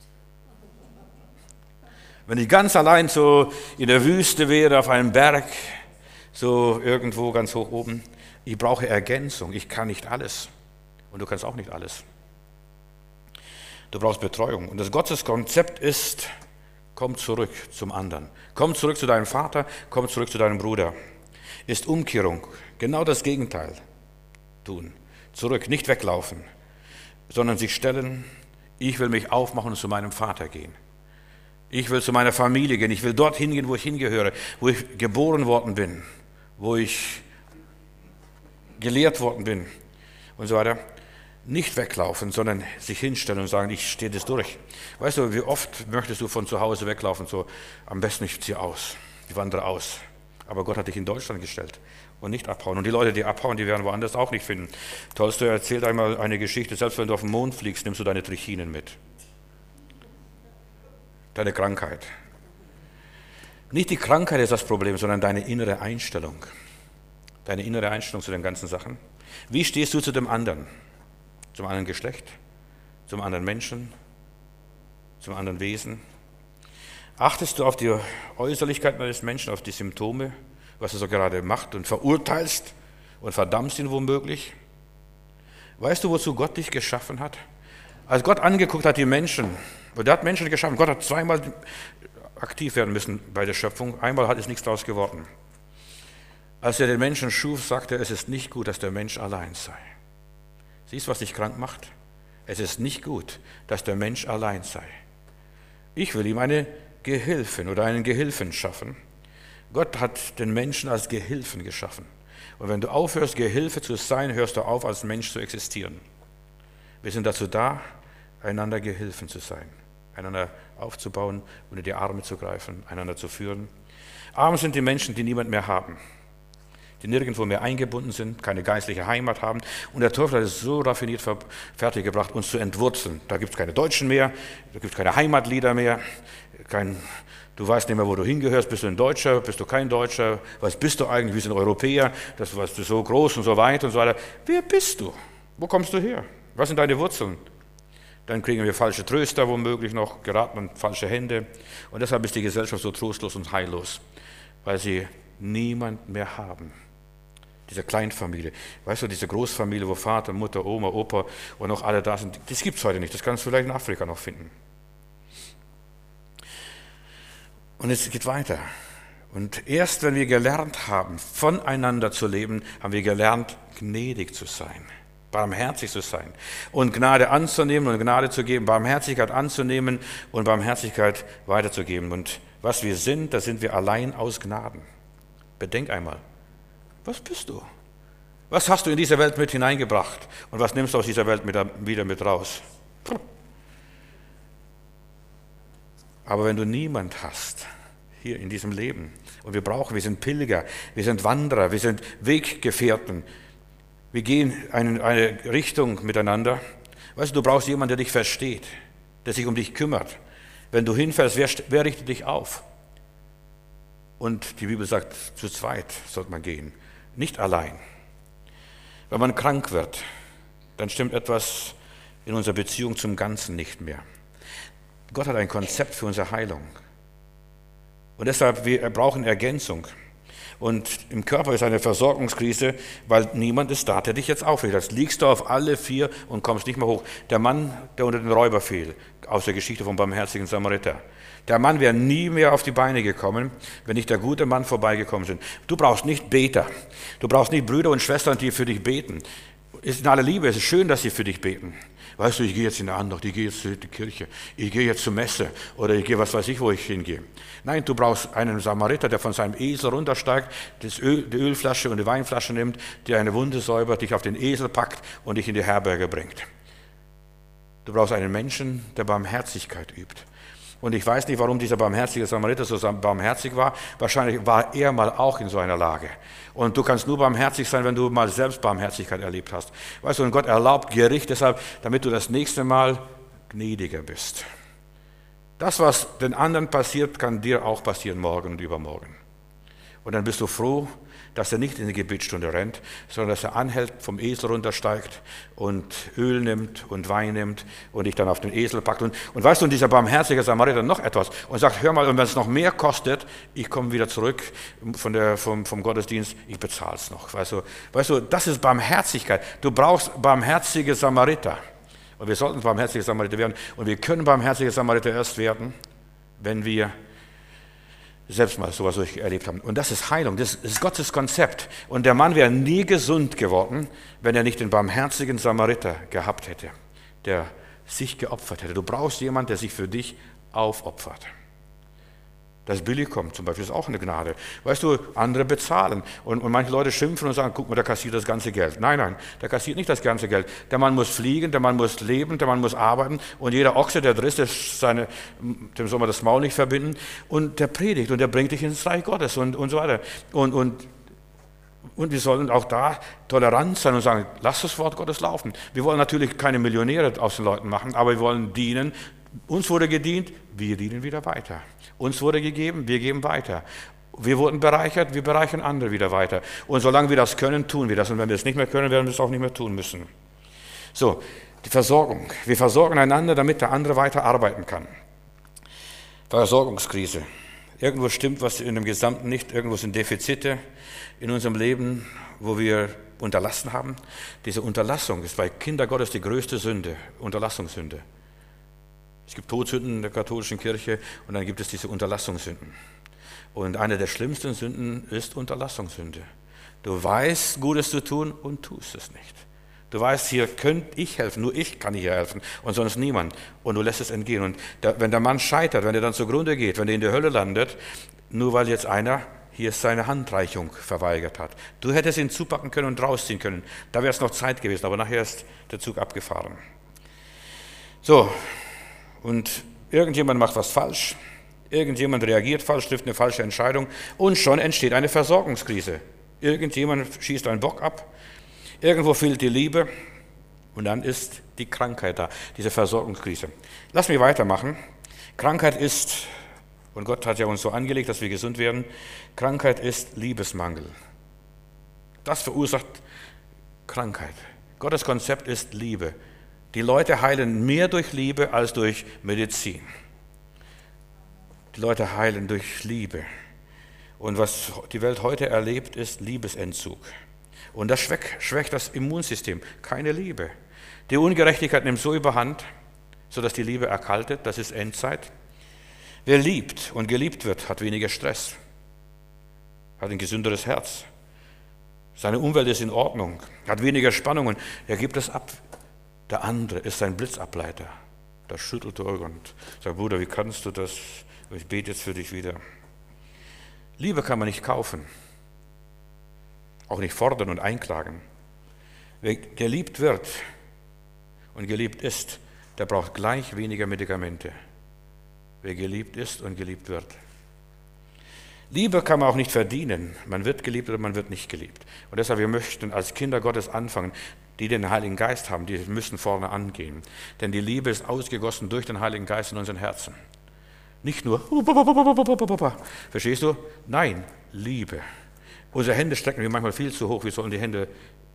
Wenn ich ganz allein so in der Wüste wäre, auf einem Berg, so irgendwo ganz hoch oben, ich brauche Ergänzung, ich kann nicht alles und du kannst auch nicht alles. Du brauchst Betreuung. Und das Gotteskonzept ist, komm zurück zum anderen. Komm zurück zu deinem Vater, komm zurück zu deinem Bruder. Ist Umkehrung, genau das Gegenteil tun. Zurück, nicht weglaufen, sondern sich stellen, ich will mich aufmachen und zu meinem Vater gehen. Ich will zu meiner Familie gehen, ich will dorthin gehen, wo ich hingehöre, wo ich geboren worden bin, wo ich gelehrt worden bin und so weiter. Nicht weglaufen, sondern sich hinstellen und sagen, ich stehe das durch. Weißt du, wie oft möchtest du von zu Hause weglaufen, so am besten ich ziehe aus, ich wandere aus. Aber Gott hat dich in Deutschland gestellt und nicht abhauen. Und die Leute, die abhauen, die werden woanders auch nicht finden. Tolstoi erzählt einmal eine Geschichte, selbst wenn du auf den Mond fliegst, nimmst du deine Trichinen mit. Deine Krankheit. Nicht die Krankheit ist das Problem, sondern deine innere Einstellung. Deine innere Einstellung zu den ganzen Sachen. Wie stehst du zu dem anderen? Zum anderen Geschlecht, zum anderen Menschen, zum anderen Wesen. Achtest du auf die Äußerlichkeit eines Menschen, auf die Symptome, was er so gerade macht und verurteilst und verdammst ihn womöglich? Weißt du, wozu Gott dich geschaffen hat? Als Gott angeguckt hat die Menschen, und er hat Menschen geschaffen, Gott hat zweimal aktiv werden müssen bei der Schöpfung, einmal ist nichts daraus geworden. Als er den Menschen schuf, sagte er, es ist nicht gut, dass der Mensch allein sei. Siehst du, was dich krank macht? Es ist nicht gut, dass der Mensch allein sei. Ich will ihm eine Gehilfin oder einen Gehilfen schaffen. Gott hat den Menschen als Gehilfen geschaffen. Und wenn du aufhörst, Gehilfe zu sein, hörst du auf, als Mensch zu existieren. Wir sind dazu da, einander Gehilfen zu sein, einander aufzubauen, unter die Arme zu greifen, einander zu führen. Arm sind die Menschen, die niemand mehr haben, die nirgendwo mehr eingebunden sind, keine geistliche Heimat haben. Und der Teufel hat es so raffiniert fertiggebracht, uns zu entwurzeln. Da gibt es keine Deutschen mehr, da gibt es keine Heimatlieder mehr, du weißt nicht mehr, wo du hingehörst. Bist du ein Deutscher, bist du kein Deutscher? Was bist du eigentlich? Wir sind Europäer, das warst du so groß und so weit und so weiter. Wer bist du? Wo kommst du her? Was sind deine Wurzeln? Dann kriegen wir falsche Tröster womöglich noch, geraten in falsche Hände. Und deshalb ist die Gesellschaft so trostlos und heillos, weil sie niemand mehr haben. Diese Kleinfamilie, weißt du, diese Großfamilie, wo Vater, Mutter, Oma, Opa und noch alle da sind, das gibt es heute nicht. Das kannst du vielleicht in Afrika noch finden. Und es geht weiter. Und erst wenn wir gelernt haben, voneinander zu leben, haben wir gelernt, gnädig zu sein, barmherzig zu sein und Gnade anzunehmen und Gnade zu geben, Barmherzigkeit anzunehmen und Barmherzigkeit weiterzugeben. Und was wir sind, das sind wir allein aus Gnaden. Bedenk einmal. Was bist du? Was hast du in diese Welt mit hineingebracht? Und was nimmst du aus dieser Welt wieder mit raus? Aber wenn du niemand hast, hier in diesem Leben, und wir sind Pilger, wir sind Wanderer, wir sind Weggefährten, wir gehen eine Richtung miteinander. Weißt du, du brauchst jemanden, der dich versteht, der sich um dich kümmert. Wenn du hinfällst, wer richtet dich auf? Und die Bibel sagt, zu zweit sollte man gehen. Nicht allein. Wenn man krank wird, dann stimmt etwas in unserer Beziehung zum Ganzen nicht mehr. Gott hat ein Konzept für unsere Heilung. Und deshalb, wir brauchen Ergänzung. Und im Körper ist eine Versorgungskrise, weil niemand ist da, der dich jetzt aufhält. Jetzt liegst du auf alle vier und kommst nicht mehr hoch. Der Mann, der unter den Räuber fiel, aus der Geschichte vom barmherzigen Samariter. Der Mann wäre nie mehr auf die Beine gekommen, wenn nicht der gute Mann vorbeigekommen sind. Du brauchst nicht Beter. Du brauchst nicht Brüder und Schwestern, die für dich beten. Es ist in aller Liebe, es ist schön, dass sie für dich beten. Weißt du, ich gehe jetzt in der Andacht, ich gehe jetzt in die Kirche, ich gehe jetzt zur Messe oder ich gehe, was weiß ich, wo ich hingehe. Nein, du brauchst einen Samariter, der von seinem Esel runtersteigt, die Ölflasche und die Weinflasche nimmt, der eine Wunde säubert, dich auf den Esel packt und dich in die Herberge bringt. Du brauchst einen Menschen, der Barmherzigkeit übt. Und ich weiß nicht, warum dieser barmherzige Samariter so barmherzig war. Wahrscheinlich war er mal auch in so einer Lage. Und du kannst nur barmherzig sein, wenn du mal selbst Barmherzigkeit erlebt hast. Weißt du, und Gott erlaubt Gericht deshalb, damit du das nächste Mal gnädiger bist. Das, was den anderen passiert, kann dir auch passieren morgen und übermorgen. Und dann bist du froh, dass er nicht in die Gebetsstunde rennt, sondern dass er anhält, vom Esel runtersteigt und Öl nimmt und Wein nimmt und dich dann auf den Esel packt. Und weißt du, und dieser barmherzige Samariter noch etwas und sagt, hör mal, und wenn es noch mehr kostet, ich komme wieder zurück vom Gottesdienst, ich bezahle es noch. Weißt du, das ist Barmherzigkeit. Du brauchst barmherzige Samariter. Und wir sollten barmherzige Samariter werden. Und wir können barmherzige Samariter erst werden, wenn wir selbst mal sowas erlebt haben. Und das ist Heilung, das ist Gottes Konzept. Und der Mann wäre nie gesund geworden, wenn er nicht den barmherzigen Samariter gehabt hätte, der sich geopfert hätte. Du brauchst jemanden, der sich für dich aufopfert. Das Billigkommen zum Beispiel ist auch eine Gnade. Weißt du, andere bezahlen. Und manche Leute schimpfen und sagen, guck mal, der kassiert das ganze Geld. Nein, der kassiert nicht das ganze Geld. Der Mann muss fliegen, der Mann muss leben, der Mann muss arbeiten. Und jeder Ochse, der drisst, dem soll man das Maul nicht verbinden. Und der predigt und der bringt dich ins Reich Gottes und so weiter. Und wir sollen auch da tolerant sein und sagen, lass das Wort Gottes laufen. Wir wollen natürlich keine Millionäre aus den Leuten machen, aber wir wollen dienen. Uns wurde gedient, wir dienen wieder weiter. Uns wurde gegeben, wir geben weiter. Wir wurden bereichert, wir bereichern andere wieder weiter. Und solange wir das können, tun wir das. Und wenn wir es nicht mehr können, werden wir es auch nicht mehr tun müssen. So, die Versorgung. Wir versorgen einander, damit der andere weiter arbeiten kann. Versorgungskrise. Irgendwo stimmt was in dem Gesamten nicht, irgendwo sind Defizite in unserem Leben, wo wir unterlassen haben. Diese Unterlassung ist bei Kindern Gottes die größte Sünde, Unterlassungssünde. Es gibt Todsünden in der katholischen Kirche und dann gibt es diese Unterlassungssünden. Und eine der schlimmsten Sünden ist Unterlassungssünde. Du weißt, Gutes zu tun und tust es nicht. Du weißt, hier könnte ich helfen, nur ich kann hier helfen und sonst niemand. Und du lässt es entgehen. Und wenn der Mann scheitert, wenn er dann zugrunde geht, wenn er in der Hölle landet, nur weil jetzt einer hier seine Handreichung verweigert hat. Du hättest ihn zupacken können und rausziehen können. Da wäre es noch Zeit gewesen, aber nachher ist der Zug abgefahren. So, und irgendjemand macht was falsch, irgendjemand reagiert falsch, trifft eine falsche Entscheidung und schon entsteht eine Versorgungskrise. Irgendjemand schießt einen Bock ab, irgendwo fehlt die Liebe und dann ist die Krankheit da, diese Versorgungskrise. Lass mich weitermachen. Krankheit ist, und Gott hat ja uns so angelegt, dass wir gesund werden, Krankheit ist Liebesmangel. Das verursacht Krankheit. Gottes Konzept ist Liebe. Die Leute heilen mehr durch Liebe als durch Medizin. Die Leute heilen durch Liebe. Und was die Welt heute erlebt, ist Liebesentzug. Und das schwächt das Immunsystem. Keine Liebe. Die Ungerechtigkeit nimmt so überhand, sodass die Liebe erkaltet. Das ist Endzeit. Wer liebt und geliebt wird, hat weniger Stress, hat ein gesünderes Herz. Seine Umwelt ist in Ordnung, hat weniger Spannungen. Er gibt es ab. Der andere ist sein Blitzableiter. Da schüttelt er und sagt, Bruder, wie kannst du das? Ich bete jetzt für dich wieder. Liebe kann man nicht kaufen, auch nicht fordern und einklagen. Wer geliebt wird und geliebt ist, der braucht gleich weniger Medikamente. Wer geliebt ist und geliebt wird. Liebe kann man auch nicht verdienen. Man wird geliebt oder man wird nicht geliebt. Und deshalb, wir möchten als Kinder Gottes anfangen, die den Heiligen Geist haben, die müssen vorne angehen. Denn die Liebe ist ausgegossen durch den Heiligen Geist in unseren Herzen. Nicht nur, verstehst du? Nein, Liebe. Unsere Hände strecken wir manchmal viel zu hoch. Wir sollen die Hände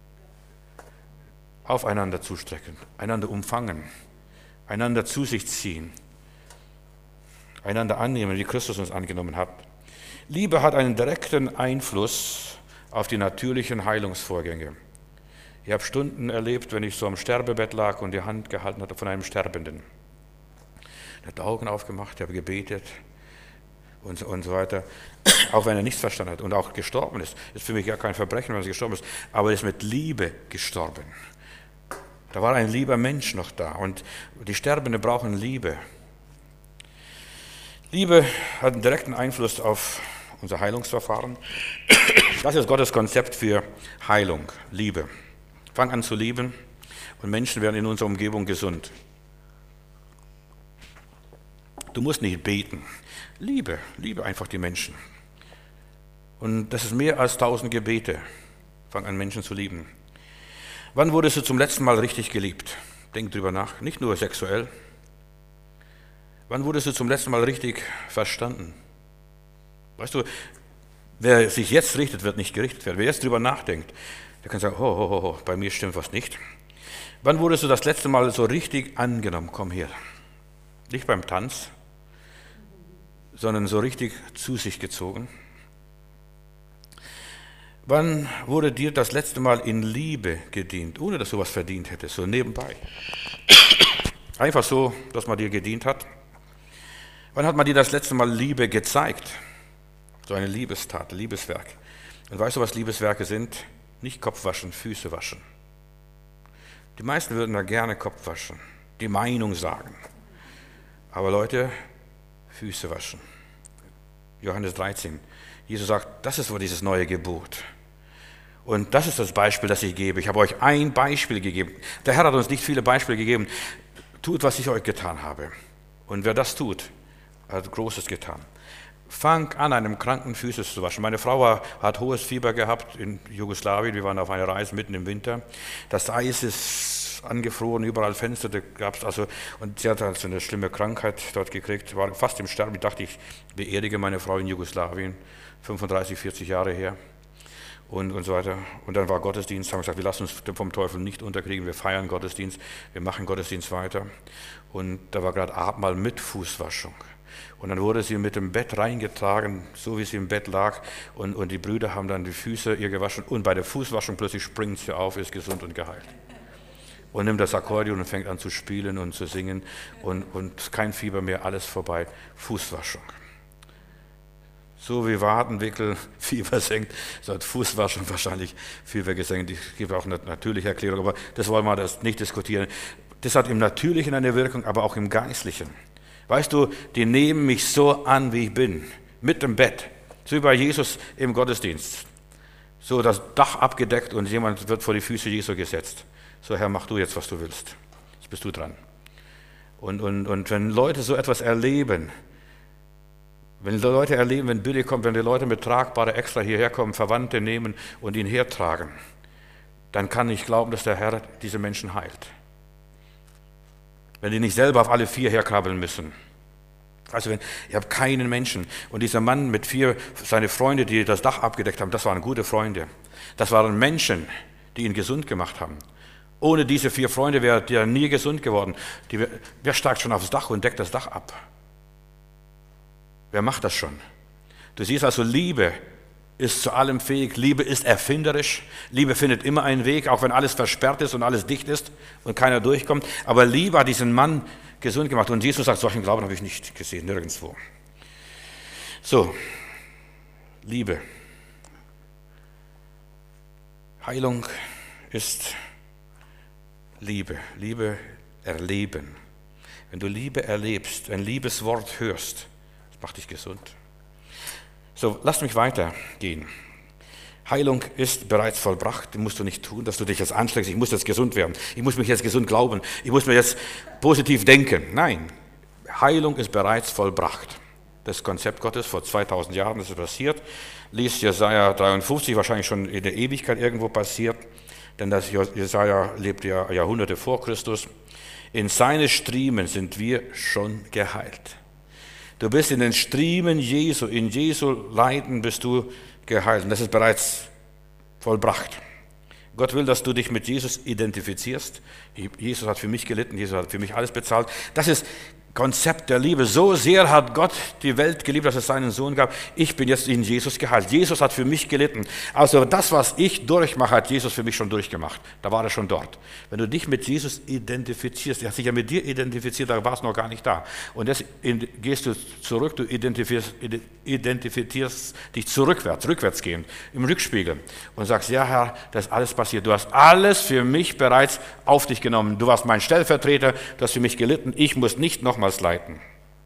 aufeinander zustrecken, einander umfangen, einander zu sich ziehen, einander annehmen, wie Christus uns angenommen hat. Liebe hat einen direkten Einfluss auf die natürlichen Heilungsvorgänge. Ich habe Stunden erlebt, wenn ich so am Sterbebett lag und die Hand gehalten hatte von einem Sterbenden. Er hat die Augen aufgemacht, ich habe gebetet und so weiter. Auch wenn er nichts verstanden hat und auch gestorben ist. Ist für mich ja kein Verbrechen, wenn er gestorben ist. Aber er ist mit Liebe gestorben. Da war ein lieber Mensch noch da. Und die Sterbenden brauchen Liebe. Liebe hat einen direkten Einfluss auf unser Heilungsverfahren. Das ist Gottes Konzept für Heilung, Liebe. Fang an zu lieben und Menschen werden in unserer Umgebung gesund. Du musst nicht beten. Liebe einfach die Menschen. Und das ist mehr als 1000 Gebete. Fang an, Menschen zu lieben. Wann wurdest du zum letzten Mal richtig geliebt? Denk drüber nach. Nicht nur sexuell. Wann wurdest du zum letzten Mal richtig verstanden? Weißt du, wer sich jetzt richtet, wird nicht gerichtet werden. Wer jetzt drüber nachdenkt, der kann sagen, ho, bei mir stimmt was nicht. Wann wurdest du das letzte Mal so richtig angenommen? Komm her. Nicht beim Tanz, sondern so richtig zu sich gezogen. Wann wurde dir das letzte Mal in Liebe gedient, ohne dass du was verdient hättest, so nebenbei? Einfach so, dass man dir gedient hat. Wann hat man dir das letzte Mal Liebe gezeigt? So eine Liebestat, Liebeswerk. Und weißt du, was Liebeswerke sind? Nicht Kopf waschen, Füße waschen. Die meisten würden da gerne Kopf waschen, die Meinung sagen. Aber Leute, Füße waschen. Johannes 13. Jesus sagt, das ist wohl dieses neue Gebot. Und das ist das Beispiel, das ich gebe. Ich habe euch ein Beispiel gegeben. Der Herr hat uns nicht viele Beispiele gegeben. Tut, was ich euch getan habe. Und wer das tut, hat Großes getan. Fang an, einem kranken Füße zu waschen. Meine Frau hat hohes Fieber gehabt in Jugoslawien. Wir waren auf einer Reise mitten im Winter. Das Eis ist angefroren, überall Fenster gab es. Also, und sie hat also eine schlimme Krankheit dort gekriegt, war fast im Sterben. Ich dachte, ich beerdige meine Frau in Jugoslawien, 35, 40 Jahre her. Und so weiter. Und dann war Gottesdienst, haben wir gesagt, wir lassen uns vom Teufel nicht unterkriegen, wir feiern Gottesdienst, wir machen Gottesdienst weiter. Und da war gerade Abendmahl mit Fußwaschung. Und dann wurde sie mit dem Bett reingetragen, so wie sie im Bett lag. Und die Brüder haben dann die Füße ihr gewaschen. Und bei der Fußwaschung plötzlich springt sie auf, ist gesund und geheilt. Und nimmt das Akkordeon und fängt an zu spielen und zu singen. Und kein Fieber mehr, alles vorbei. Fußwaschung. So wie Wadenwickel Fieber senkt, so hat Fußwaschung wahrscheinlich Fieber gesenkt. Es gibt auch eine natürliche Erklärung, aber das wollen wir das nicht diskutieren. Das hat im Natürlichen eine Wirkung, aber auch im Geistlichen. Weißt du, die nehmen mich so an, wie ich bin, mit dem Bett, so wie bei Jesus im Gottesdienst. So das Dach abgedeckt und jemand wird vor die Füße Jesu gesetzt. So, Herr, mach du jetzt, was du willst. Jetzt bist du dran. Und wenn Leute so etwas erleben, wenn Billy kommt, wenn die Leute mit Tragbare extra hierher kommen, Verwandte nehmen und ihn hertragen, dann kann ich glauben, dass der Herr diese Menschen heilt. Wenn die nicht selber auf alle 4 herkrabbeln müssen. Also ich habe keinen Menschen. Und dieser Mann mit 4, seine Freunde, die das Dach abgedeckt haben, das waren gute Freunde. Das waren Menschen, die ihn gesund gemacht haben. Ohne diese 4 Freunde wäre der nie gesund geworden. Wer steigt schon aufs Dach und deckt das Dach ab? Wer macht das schon? Du siehst also, Liebe ist zu allem fähig, Liebe ist erfinderisch, Liebe findet immer einen Weg, auch wenn alles versperrt ist und alles dicht ist und keiner durchkommt. Aber Liebe hat diesen Mann gesund gemacht und Jesus sagt, solchen Glauben habe ich nicht gesehen, nirgendwo. So, Liebe. Heilung ist Liebe, Liebe erleben. Wenn du Liebe erlebst, ein Liebeswort hörst, das macht dich gesund. So, lass mich weitergehen. Heilung ist bereits vollbracht, die musst du nicht tun, dass du dich jetzt anstrengst, ich muss jetzt gesund werden, ich muss mich jetzt gesund glauben, ich muss mir jetzt positiv denken. Nein, Heilung ist bereits vollbracht. Das Konzept Gottes, vor 2000 Jahren ist es passiert. Lies Jesaja 53, wahrscheinlich schon in der Ewigkeit irgendwo passiert, denn das Jesaja lebt ja Jahrhunderte vor Christus. In seine Striemen sind wir schon geheilt. Du bist in den Striemen Jesu, in Jesu Leiden bist du geheilt. Und das ist bereits vollbracht. Gott will, dass du dich mit Jesus identifizierst. Jesus hat für mich gelitten, Jesus hat für mich alles bezahlt. Das ist Konzept der Liebe. So sehr hat Gott die Welt geliebt, dass es seinen Sohn gab. Ich bin jetzt in Jesus geheilt. Jesus hat für mich gelitten. Also das, was ich durchmache, hat Jesus für mich schon durchgemacht. Da war er schon dort. Wenn du dich mit Jesus identifizierst, er hat sich ja mit dir identifiziert, da war es noch gar nicht da. Und jetzt gehst du zurück, du identifizierst dich rückwärts gehend, im Rückspiegel und sagst, ja Herr, das ist alles passiert. Du hast alles für mich bereits auf dich genommen. Du warst mein Stellvertreter, du hast für mich gelitten. Ich muss nicht nochmals leiten.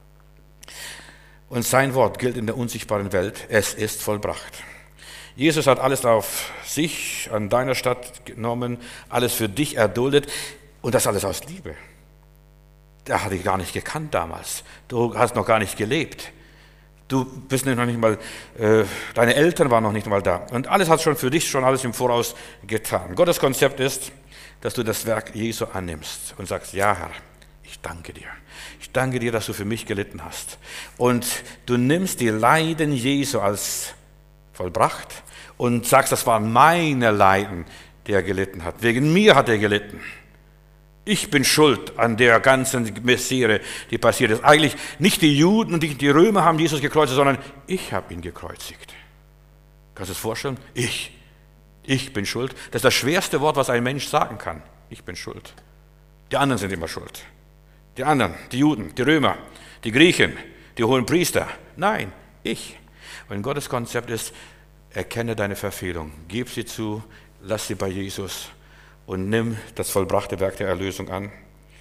Und sein Wort gilt in der unsichtbaren Welt. Es ist vollbracht. Jesus hat alles auf sich, an deiner Stadt genommen, alles für dich erduldet und das alles aus Liebe. Der hat dich gar nicht gekannt damals. Du hast noch gar nicht gelebt. Du bist noch nicht mal, deine Eltern waren noch nicht mal da. Und alles hat schon für dich schon alles im Voraus getan. Gottes Konzept ist, dass du das Werk Jesu annimmst und sagst, ja Herr, ich danke dir. Ich danke dir, dass du für mich gelitten hast. Und du nimmst die Leiden Jesu als vollbracht und sagst, das waren meine Leiden, die er gelitten hat. Wegen mir hat er gelitten. Ich bin schuld an der ganzen Misere, die passiert ist. Eigentlich nicht die Juden und die Römer haben Jesus gekreuzigt, sondern ich habe ihn gekreuzigt. Kannst du es vorstellen? Ich bin schuld. Das ist das schwerste Wort, was ein Mensch sagen kann. Ich bin schuld. Die anderen sind immer schuld. Die anderen, die Juden, die Römer, die Griechen, die hohen Priester. Nein, ich. Und Gottes Konzept ist, erkenne deine Verfehlung, gib sie zu, lass sie bei Jesus und nimm das vollbrachte Werk der Erlösung an.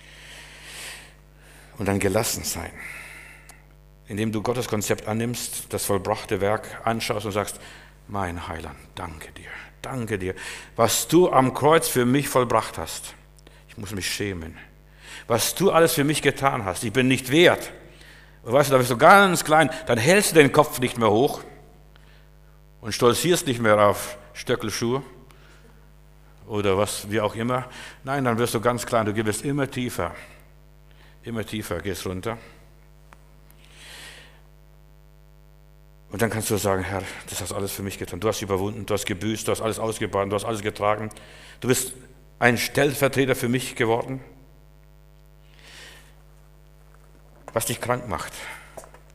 Und dann gelassen sein. Indem du Gottes Konzept annimmst, das vollbrachte Werk anschaust und sagst, mein Heiland, danke dir, was du am Kreuz für mich vollbracht hast. Ich muss mich schämen. Was du alles für mich getan hast, ich bin nicht wert. Und weißt du, da bist du ganz klein, dann hältst du den Kopf nicht mehr hoch und stolzierst nicht mehr auf Stöckelschuhe oder was, wie auch immer. Nein, dann wirst du ganz klein, du gehst immer tiefer, gehst runter. Und dann kannst du sagen, Herr, das hast alles für mich getan. Du hast überwunden, du hast gebüßt, du hast alles ausgebaut, du hast alles getragen. Du bist ein Stellvertreter für mich geworden. Was dich krank macht,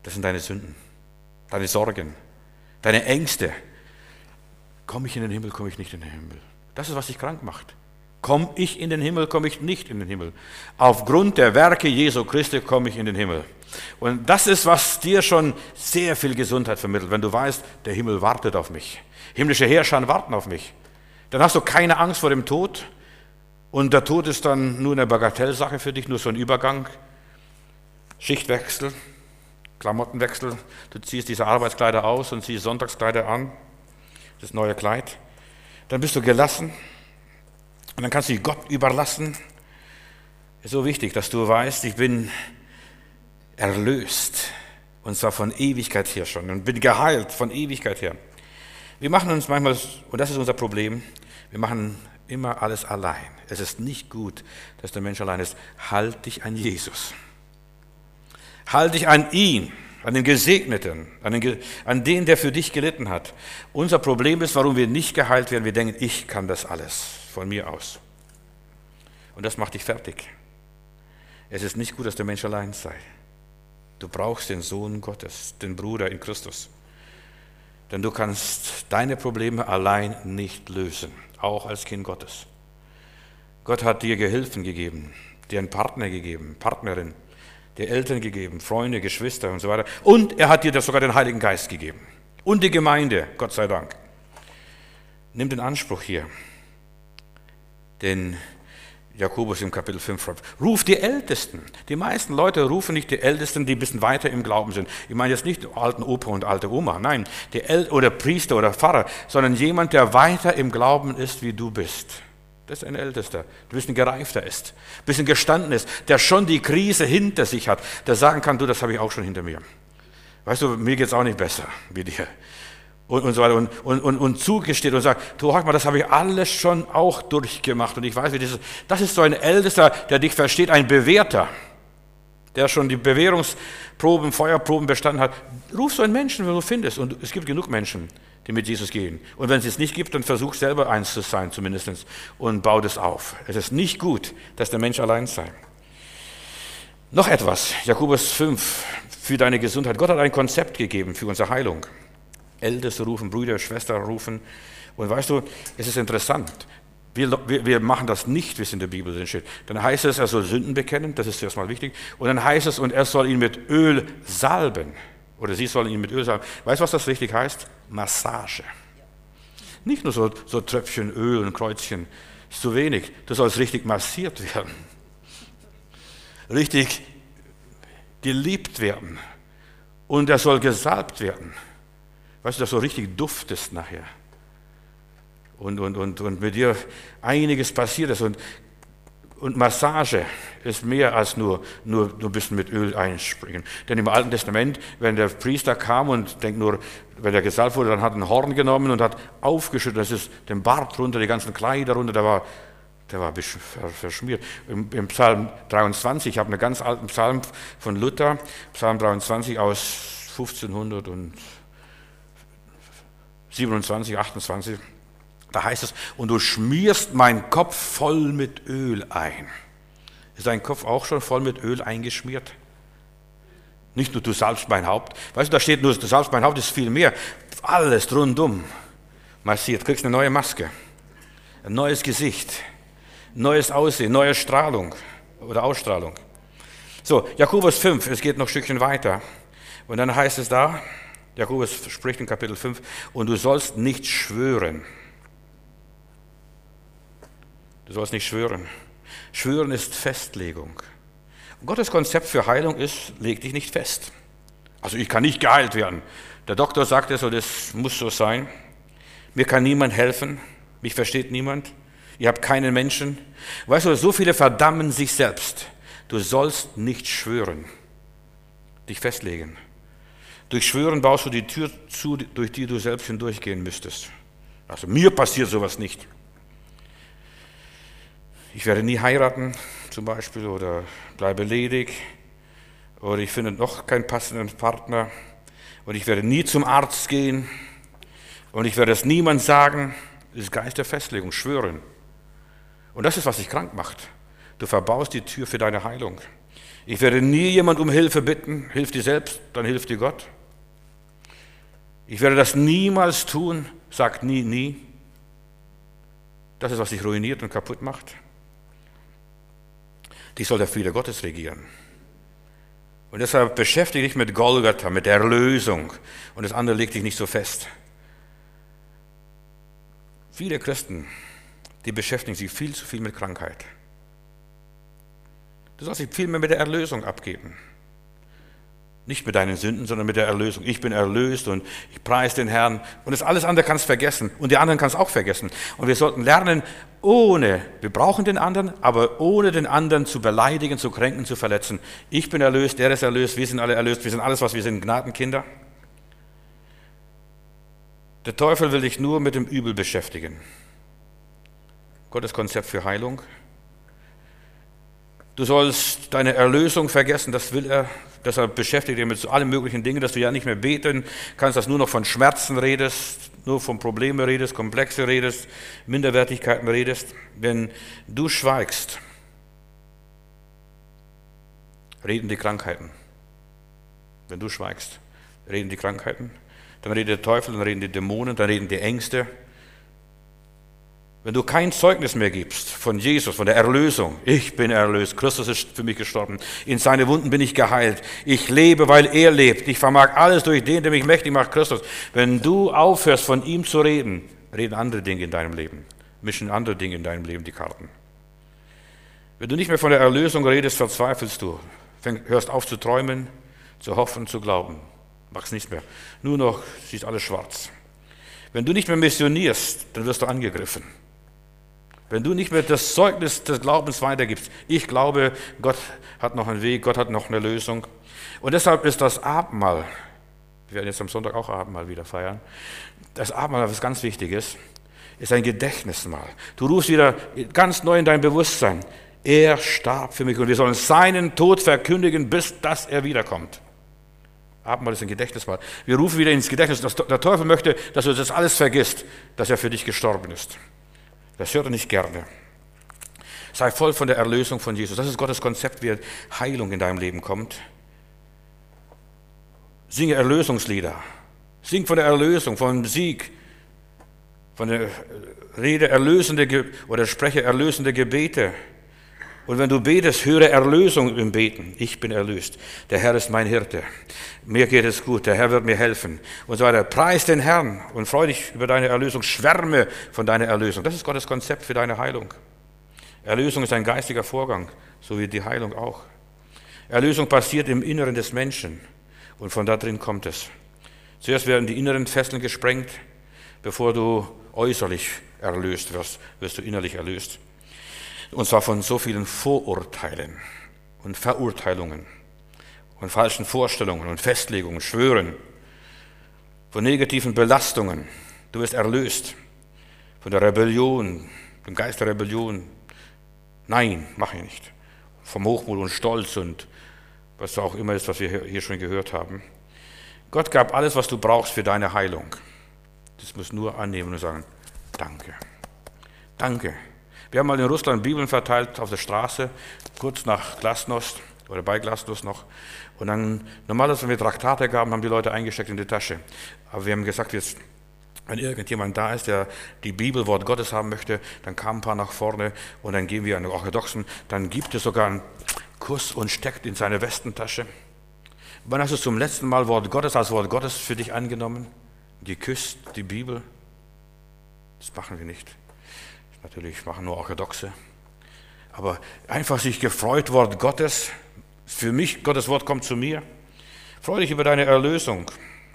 Das sind deine Sünden, deine Sorgen, deine Ängste. Komme ich in den Himmel, komme ich nicht in den Himmel? Das ist, was dich krank macht. Komme ich in den Himmel, komme ich nicht in den Himmel? Aufgrund der Werke Jesu Christi komme ich in den Himmel. Und das ist, was dir schon sehr viel Gesundheit vermittelt, wenn du weißt, der Himmel wartet auf mich. Himmlische Herrscher warten auf mich. Dann hast du keine Angst vor dem Tod. Und der Tod ist dann nur eine Bagatellsache für dich, nur so ein Übergang. Schichtwechsel, Klamottenwechsel. Du ziehst diese Arbeitskleider aus und ziehst Sonntagskleider an, das neue Kleid. Dann bist du gelassen und dann kannst du dich Gott überlassen. Ist so wichtig, dass du weißt, ich bin erlöst und zwar von Ewigkeit her schon und bin geheilt von Ewigkeit her. Wir machen uns manchmal, und das ist unser Problem, wir machen immer alles allein. Es ist nicht gut, dass der Mensch allein ist. Halt dich an Jesus. Halt dich an ihn, an den Gesegneten, an den, der für dich gelitten hat. Unser Problem ist, warum wir nicht geheilt werden. Wir denken, ich kann das alles von mir aus. Und das macht dich fertig. Es ist nicht gut, dass der Mensch allein sei. Du brauchst den Sohn Gottes, den Bruder in Christus. Denn du kannst deine Probleme allein nicht lösen, auch als Kind Gottes. Gott hat dir Gehilfen gegeben, dir einen Partner gegeben, Partnerin, dir Eltern gegeben, Freunde, Geschwister und so weiter. Und er hat dir sogar den Heiligen Geist gegeben. Und die Gemeinde, Gott sei Dank. Nimm den Anspruch hier, den Jakobus im Kapitel 5 schreibt. Ruf die Ältesten. Die meisten Leute rufen nicht die Ältesten, die ein bisschen weiter im Glauben sind. Ich meine jetzt nicht den alten Opa und alte Oma, nein, oder Priester oder Pfarrer, sondern jemand, der weiter im Glauben ist, wie du bist. Das ist ein Ältester, der ein bisschen gereifter ist, ein bisschen gestanden ist, der schon die Krise hinter sich hat, der sagen kann, du, das habe ich auch schon hinter mir. Weißt du, mir geht es auch nicht besser wie dir. Und so weiter und zugesteht und sagt, du, mal, das habe ich alles schon auch durchgemacht und ich weiß, wie das ist so ein Ältester, der dich versteht, ein Bewährter, der schon die Bewährungsproben, Feuerproben bestanden hat. Ruf so einen Menschen, wenn du findest, und es gibt genug Menschen, die mit Jesus gehen. Und wenn es es nicht gibt, dann versuch selber eins zu sein zumindest und bau das auf. Es ist nicht gut, dass der Mensch allein sei. Noch etwas, Jakobus 5, für deine Gesundheit. Gott hat ein Konzept gegeben für unsere Heilung. Älteste rufen, Brüder, Schwestern rufen. Und weißt du, es ist interessant. Wir machen das nicht, wie es in der Bibel drin steht. Dann heißt es, er soll Sünden bekennen, das ist zuerst mal wichtig. Und dann heißt es, und er soll ihn mit Öl salben. Oder sie sollen ihn mit Öl salben. Weißt du, was das richtig heißt? Massage. Nicht nur so Tröpfchen Öl und Kreuzchen. Ist zu wenig. Du sollst richtig massiert werden. Richtig geliebt werden. Und er soll gesalbt werden. Weißt du, dass du richtig duftest nachher. Und mit dir einiges passiert ist. Und Massage ist mehr als nur ein bisschen mit Öl einspringen. Denn im Alten Testament, wenn der Priester kam und denkt nur, wenn er gesalbt wurde, dann hat er ein Horn genommen und hat aufgeschüttet, das ist den Bart runter, die ganzen Kleider runter, der war ein bisschen verschmiert. Im Psalm 23, ich habe einen ganz alten Psalm von Luther, Psalm 23 aus 1527, 28, da heißt es, und du schmierst meinen Kopf voll mit Öl ein. Ist dein Kopf auch schon voll mit Öl eingeschmiert? Nicht nur, du salbst mein Haupt. Weißt du, da steht nur, du salbst mein Haupt, ist viel mehr. Alles rundum massiert. Kriegst eine neue Maske, ein neues Gesicht, neues Aussehen, neue Strahlung oder Ausstrahlung. So, Jakobus 5, es geht noch ein Stückchen weiter. Und dann heißt es da, Jakobus spricht in Kapitel 5, und du sollst nicht schwören. Du sollst nicht schwören. Schwören ist Festlegung. Und Gottes Konzept für Heilung ist, leg dich nicht fest. Also ich kann nicht geheilt werden. Der Doktor sagt es und es muss so sein. Mir kann niemand helfen. Mich versteht niemand. Ihr habt keinen Menschen. Weißt du, so viele verdammen sich selbst. Du sollst nicht schwören. Dich festlegen. Durch Schwören baust du die Tür zu, durch die du selbst hindurchgehen müsstest. Also mir passiert sowas nicht. Ich werde nie heiraten, zum Beispiel, oder bleibe ledig, oder ich finde noch keinen passenden Partner, und ich werde nie zum Arzt gehen, und ich werde es niemand sagen. Das ist Geist der Festlegung, schwören. Und das ist, was dich krank macht. Du verbaust die Tür für deine Heilung. Ich werde nie jemand um Hilfe bitten. Hilf dir selbst, dann hilft dir Gott. Ich werde das niemals tun. Sag nie, nie. Das ist, was dich ruiniert und kaputt macht. Dies soll der Friede Gottes regieren. Und deshalb beschäftige dich mit Golgatha, mit der Erlösung. Und das andere legt dich nicht so fest. Viele Christen, die beschäftigen sich viel zu viel mit Krankheit. Du sollst dich viel mehr mit der Erlösung abgeben. Nicht mit deinen Sünden, sondern mit der Erlösung. Ich bin erlöst und ich preise den Herrn. Und das alles andere kannst du vergessen. Und die anderen kannst du auch vergessen. Und wir sollten lernen, wir brauchen den anderen, aber ohne den anderen zu beleidigen, zu kränken, zu verletzen. Ich bin erlöst, der ist erlöst, wir sind alle erlöst, wir sind alles, was wir sind, Gnadenkinder. Der Teufel will dich nur mit dem Übel beschäftigen. Gottes Konzept für Heilung. Du sollst deine Erlösung vergessen, das will er. Deshalb beschäftigt er mit so allen möglichen Dingen, dass du ja nicht mehr beten kannst, dass du nur noch von Schmerzen redest, nur von Problemen redest, Komplexe redest, Minderwertigkeiten redest. Wenn du schweigst, reden die Krankheiten. Wenn du schweigst, reden die Krankheiten. Dann redet der Teufel, dann reden die Dämonen, dann reden die Ängste. Wenn du kein Zeugnis mehr gibst von Jesus, von der Erlösung, ich bin erlöst, Christus ist für mich gestorben, in seine Wunden bin ich geheilt, ich lebe, weil er lebt, ich vermag alles durch den, der mich mächtig macht, Christus. Wenn du aufhörst, von ihm zu reden, reden andere Dinge in deinem Leben, mischen andere Dinge in deinem Leben die Karten. Wenn du nicht mehr von der Erlösung redest, verzweifelst du, hörst auf zu träumen, zu hoffen, zu glauben, machst nichts mehr. Nur noch siehst alles schwarz. Wenn du nicht mehr missionierst, dann wirst du angegriffen. Wenn du nicht mehr das Zeugnis des Glaubens weitergibst, ich glaube, Gott hat noch einen Weg, Gott hat noch eine Lösung. Und deshalb ist das Abendmahl, wir werden jetzt am Sonntag auch Abendmahl wieder feiern, das Abendmahl, was ganz wichtig ist ein Gedächtnismahl. Du rufst wieder ganz neu in dein Bewusstsein, er starb für mich und wir sollen seinen Tod verkündigen, bis dass er wiederkommt. Abendmahl ist ein Gedächtnismahl. Wir rufen wieder ins Gedächtnis, der Teufel möchte, dass du das alles vergisst, dass er für dich gestorben ist. Das hört er nicht gerne. Sei voll von der Erlösung von Jesus. Das ist Gottes Konzept, wie Heilung in deinem Leben kommt. Singe Erlösungslieder. Sing von der Erlösung, vom Sieg, von der Rede erlösende oder spreche erlösende Gebete. Und wenn du betest, höre Erlösung im Beten. Ich bin erlöst. Der Herr ist mein Hirte. Mir geht es gut. Der Herr wird mir helfen. Und so weiter. Preis den Herrn und freu dich über deine Erlösung. Schwärme von deiner Erlösung. Das ist Gottes Konzept für deine Heilung. Erlösung ist ein geistiger Vorgang, so wie die Heilung auch. Erlösung passiert im Inneren des Menschen. Und von da drin kommt es. Zuerst werden die inneren Fesseln gesprengt. Bevor du äußerlich erlöst wirst, wirst du innerlich erlöst. Und zwar von so vielen Vorurteilen und Verurteilungen und falschen Vorstellungen und Festlegungen, Schwören, von negativen Belastungen. Du wirst erlöst von der Rebellion, dem Geist der Rebellion. Nein, mache ich nicht. Vom Hochmut und Stolz und was auch immer ist, was wir hier schon gehört haben. Gott gab alles, was du brauchst für deine Heilung. Das musst du nur annehmen und sagen, danke. Danke. Wir haben mal in Russland Bibeln verteilt auf der Straße, kurz nach Glasnost oder bei Glasnost noch. Und dann, normalerweise, wenn wir Traktate gaben, haben die Leute eingesteckt in die Tasche. Aber wir haben gesagt, jetzt, wenn irgendjemand da ist, der die Bibel, Wort Gottes haben möchte, dann kamen ein paar nach vorne und dann gehen wir an den Orthodoxen. Dann gibt es sogar einen Kuss und steckt in seine Westentasche. Wann hast du zum letzten Mal Wort Gottes als Wort Gottes für dich angenommen? Geküsst, die Bibel? Das machen wir nicht. Natürlich machen nur Orthodoxe. Aber einfach sich gefreut, Wort Gottes. Für mich, Gottes Wort kommt zu mir. Freue dich über deine Erlösung.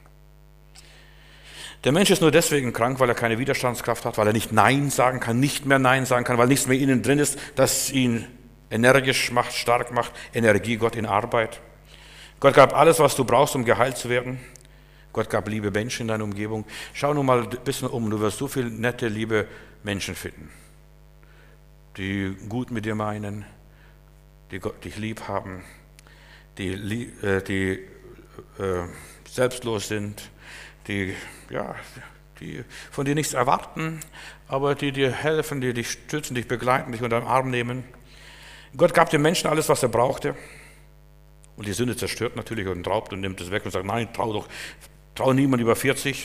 Der Mensch ist nur deswegen krank, weil er keine Widerstandskraft hat, weil er nicht Nein sagen kann, nicht mehr Nein sagen kann, weil nichts mehr innen drin ist, das ihn energisch macht, stark macht, Energie, Gott in Arbeit. Gott gab alles, was du brauchst, um geheilt zu werden. Gott gab liebe Menschen in deiner Umgebung. Schau nur mal ein bisschen um, du wirst so viele nette, liebe Menschen finden, die gut mit dir meinen, die Gott dich lieb haben, die selbstlos sind, die von dir nichts erwarten, aber die dir helfen, die dich stützen, dich begleiten, dich unter den Arm nehmen. Gott gab dem Menschen alles, was er brauchte. Und die Sünde zerstört natürlich und raubt und nimmt es weg und sagt, nein, trau niemand über 40.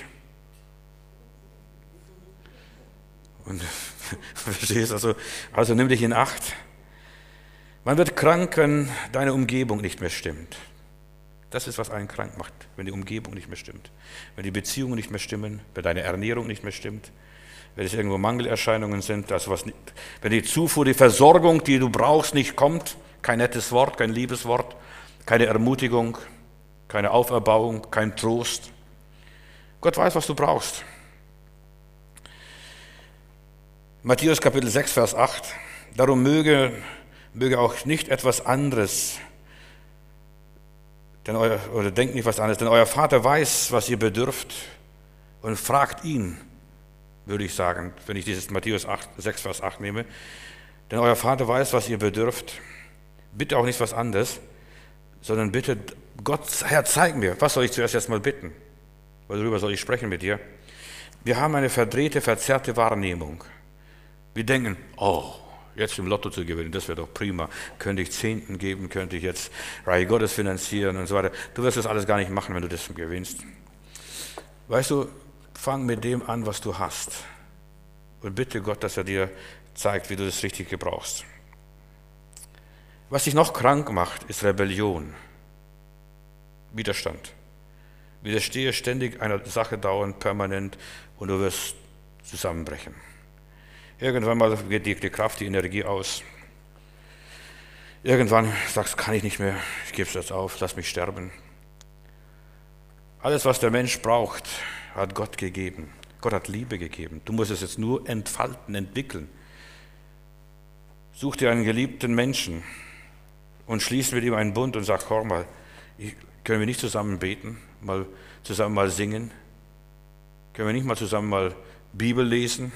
Und verstehst du? Also nimm dich in Acht. Man wird krank, wenn deine Umgebung nicht mehr stimmt. Das ist, was einen krank macht, wenn die Umgebung nicht mehr stimmt. Wenn die Beziehungen nicht mehr stimmen, wenn deine Ernährung nicht mehr stimmt, wenn es irgendwo Mangelerscheinungen sind, also wenn die Zufuhr, die Versorgung, die du brauchst, nicht kommt, kein nettes Wort, kein Liebeswort, keine Ermutigung, keine Auferbauung, kein Trost. Gott weiß, was du brauchst. Matthäus Kapitel 6, Vers 8. Darum möge auch nicht etwas anderes, oder denkt nicht was anderes, denn euer Vater weiß, was ihr bedürft, und fragt ihn, würde ich sagen, wenn ich dieses Matthäus 6, Vers 8 nehme. Denn euer Vater weiß, was ihr bedürft. Bitte auch nicht was anderes, sondern bitte, Gott, Herr, zeig mir, was soll ich zuerst jetzt mal bitten? Worüber soll ich sprechen mit dir? Wir haben eine verdrehte, verzerrte Wahrnehmung. Wir denken, jetzt im Lotto zu gewinnen, das wäre doch prima. Könnte ich Zehnten geben, könnte ich jetzt Reich Gottes finanzieren und so weiter. Du wirst das alles gar nicht machen, wenn du das gewinnst. Weißt du, fang mit dem an, was du hast. Und bitte Gott, dass er dir zeigt, wie du das richtig gebrauchst. Was dich noch krank macht, ist Rebellion. Widerstand. Widerstehe ständig einer Sache dauernd, permanent, und du wirst zusammenbrechen. Irgendwann mal geht die Kraft, die Energie aus. Irgendwann sagst du, kann ich nicht mehr, ich gebe es jetzt auf, lass mich sterben. Alles, was der Mensch braucht, hat Gott gegeben. Gott hat Liebe gegeben. Du musst es jetzt nur entfalten, entwickeln. Such dir einen geliebten Menschen und schließ mit ihm einen Bund und sag, hör mal, können wir nicht zusammen beten, zusammen mal singen? Können wir nicht mal zusammen mal Bibel lesen?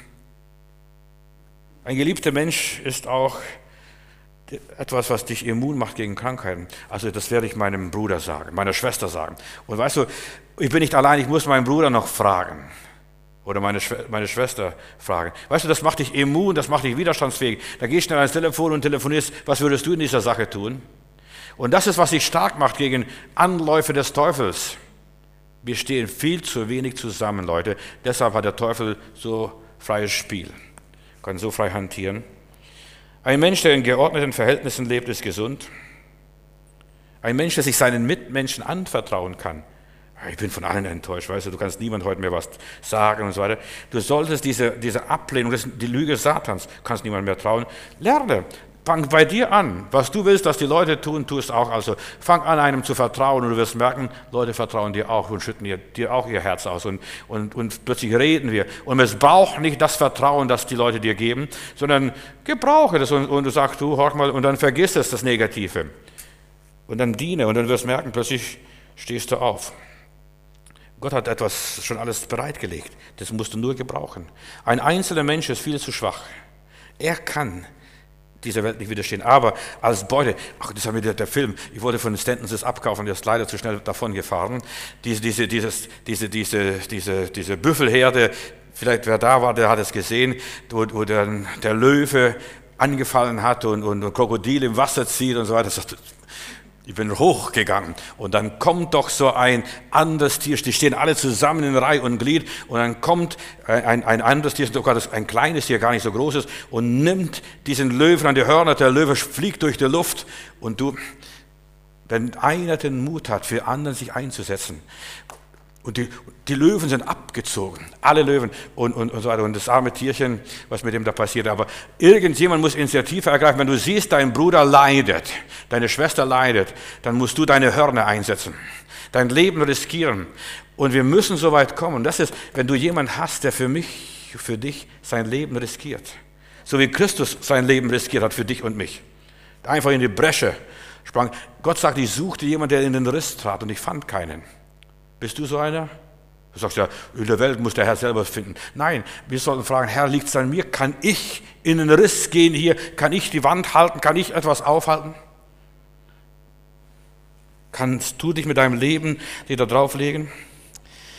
Ein geliebter Mensch ist auch etwas, was dich immun macht gegen Krankheiten. Also das werde ich meinem Bruder sagen, meiner Schwester sagen. Und weißt du, ich bin nicht allein, ich muss meinen Bruder noch fragen. Oder meine Schwester fragen. Weißt du, das macht dich immun, das macht dich widerstandsfähig. Da gehst du schnell ans Telefon und telefonierst, was würdest du in dieser Sache tun? Und das ist, was dich stark macht gegen Anläufe des Teufels. Wir stehen viel zu wenig zusammen, Leute. Deshalb hat der Teufel so freies Spiel. Kann so frei hantieren. Ein Mensch, der in geordneten Verhältnissen lebt, ist gesund. Ein Mensch, der sich seinen Mitmenschen anvertrauen kann. Ich bin von allen enttäuscht, weißt du kannst niemand heute mehr was sagen und so weiter. Du solltest diese Ablehnung, das ist die Lüge Satans, kannst niemand mehr trauen. Lerne, fang bei dir an. Was du willst, dass die Leute tun, tust auch. Also fang an, einem zu vertrauen und du wirst merken, Leute vertrauen dir auch und schütten dir auch ihr Herz aus. Und plötzlich reden wir. Und es braucht nicht das Vertrauen, das die Leute dir geben, sondern gebrauche das und du sagst, du, horch mal, und dann vergiss es, das Negative. Und dann diene und dann wirst du merken, plötzlich stehst du auf. Gott hat etwas schon alles bereitgelegt. Das musst du nur gebrauchen. Ein einzelner Mensch ist viel zu schwach. Er kann dieser Welt nicht widerstehen. Aber als Beute, das war wieder der Film, ich wollte von den Stantonses abkaufen, der ist leider zu schnell davon gefahren. Diese Büffelherde, vielleicht wer da war, der hat es gesehen, wo der Löwe angefallen hat und Krokodil im Wasser zieht und so weiter. Ich bin hochgegangen und dann kommt doch so ein anderes Tier, die stehen alle zusammen in Reihe und Glied und dann kommt ein anderes Tier, sogar ein kleines Tier, gar nicht so großes, und nimmt diesen Löwen an die Hörner, der Löwe fliegt durch die Luft und wenn einer den Mut hat, für anderen sich einzusetzen, und die Löwen sind abgezogen, alle Löwen und so weiter. Und das arme Tierchen, was mit dem da passiert. Aber irgendjemand muss Initiative ergreifen. Wenn du siehst, dein Bruder leidet, deine Schwester leidet, dann musst du deine Hörner einsetzen, dein Leben riskieren. Und wir müssen so weit kommen. Das ist, wenn du jemanden hast, der für dich sein Leben riskiert. So wie Christus sein Leben riskiert hat für dich und mich. Einfach in die Bresche sprang. Gott sagt, ich suchte jemanden, der in den Riss trat und ich fand keinen. Bist du so einer? Du sagst ja, in der Welt muss der Herr selber finden. Nein, wir sollten fragen, Herr, liegt es an mir? Kann ich in den Riss gehen hier? Kann ich die Wand halten? Kann ich etwas aufhalten? Kannst du dich mit deinem Leben dir da drauflegen?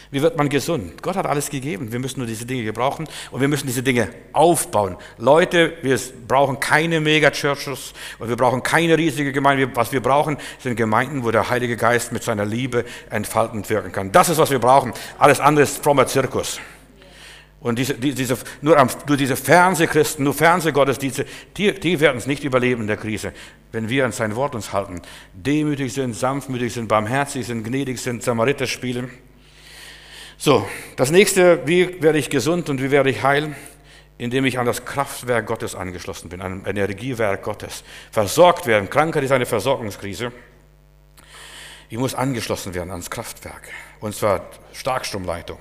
Wie wird man gesund? Gott hat alles gegeben. Wir müssen nur diese Dinge gebrauchen und wir müssen diese Dinge aufbauen. Leute, wir brauchen keine Megachurches und wir brauchen keine riesige Gemeinde. Was wir brauchen, sind Gemeinden, wo der Heilige Geist mit seiner Liebe entfaltend wirken kann. Das ist, was wir brauchen. Alles andere ist frommer Zirkus. Und nur diese Fernsehchristen, nur Fernsehgottesdienste, die werden es nicht überleben in der Krise. Wenn wir an sein Wort uns halten, demütig sind, sanftmütig sind, barmherzig sind, gnädig sind, Samariter spielen. So, das nächste, wie werde ich gesund und wie werde ich heil? Indem ich an das Kraftwerk Gottes angeschlossen bin, an ein Energiewerk Gottes. Versorgt werden, Krankheit ist eine Versorgungskrise. Ich muss angeschlossen werden ans Kraftwerk, und zwar Starkstromleitung.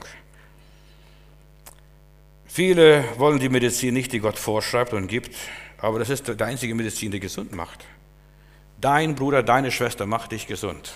Viele wollen die Medizin nicht, die Gott vorschreibt und gibt, aber das ist die einzige Medizin, die gesund macht. Dein Bruder, deine Schwester macht dich gesund.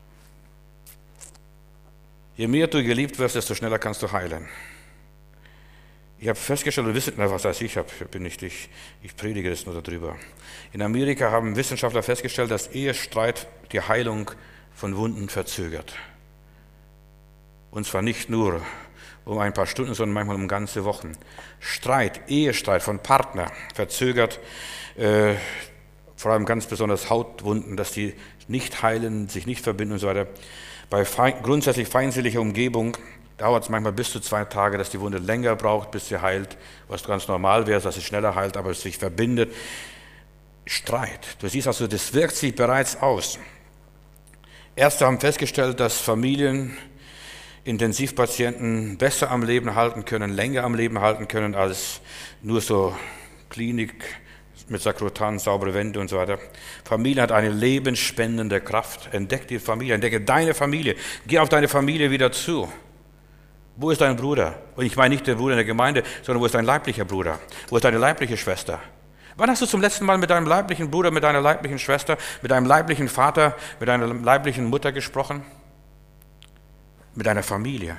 Je mehr du geliebt wirst, desto schneller kannst du heilen. Ich habe festgestellt, und wisst nicht, was heißt ich predige das nur darüber. In Amerika haben Wissenschaftler festgestellt, dass Ehestreit die Heilung von Wunden verzögert. Und zwar nicht nur um ein paar Stunden, sondern manchmal um ganze Wochen. Ehestreit von Partner verzögert vor allem ganz besonders Hautwunden, dass die nicht heilen, sich nicht verbinden und so weiter. Bei grundsätzlich feindseliger Umgebung dauert es manchmal bis zu 2 Tage, dass die Wunde länger braucht, bis sie heilt, was ganz normal wäre, dass sie schneller heilt, aber es sich verbindet. Streit. Du siehst also, das wirkt sich bereits aus. Ärzte haben festgestellt, dass Familien Intensivpatienten besser am Leben halten können, länger am Leben halten können, als nur so Klinik mit Sakrotan, saubere Wände und so weiter. Familie hat eine lebensspendende Kraft. Entdeck die Familie, entdecke deine Familie. Geh auf deine Familie wieder zu. Wo ist dein Bruder? Und ich meine nicht der Bruder in der Gemeinde, sondern wo ist dein leiblicher Bruder? Wo ist deine leibliche Schwester? Wann hast du zum letzten Mal mit deinem leiblichen Bruder, mit deiner leiblichen Schwester, mit deinem leiblichen Vater, mit deiner leiblichen Mutter gesprochen? Mit deiner Familie.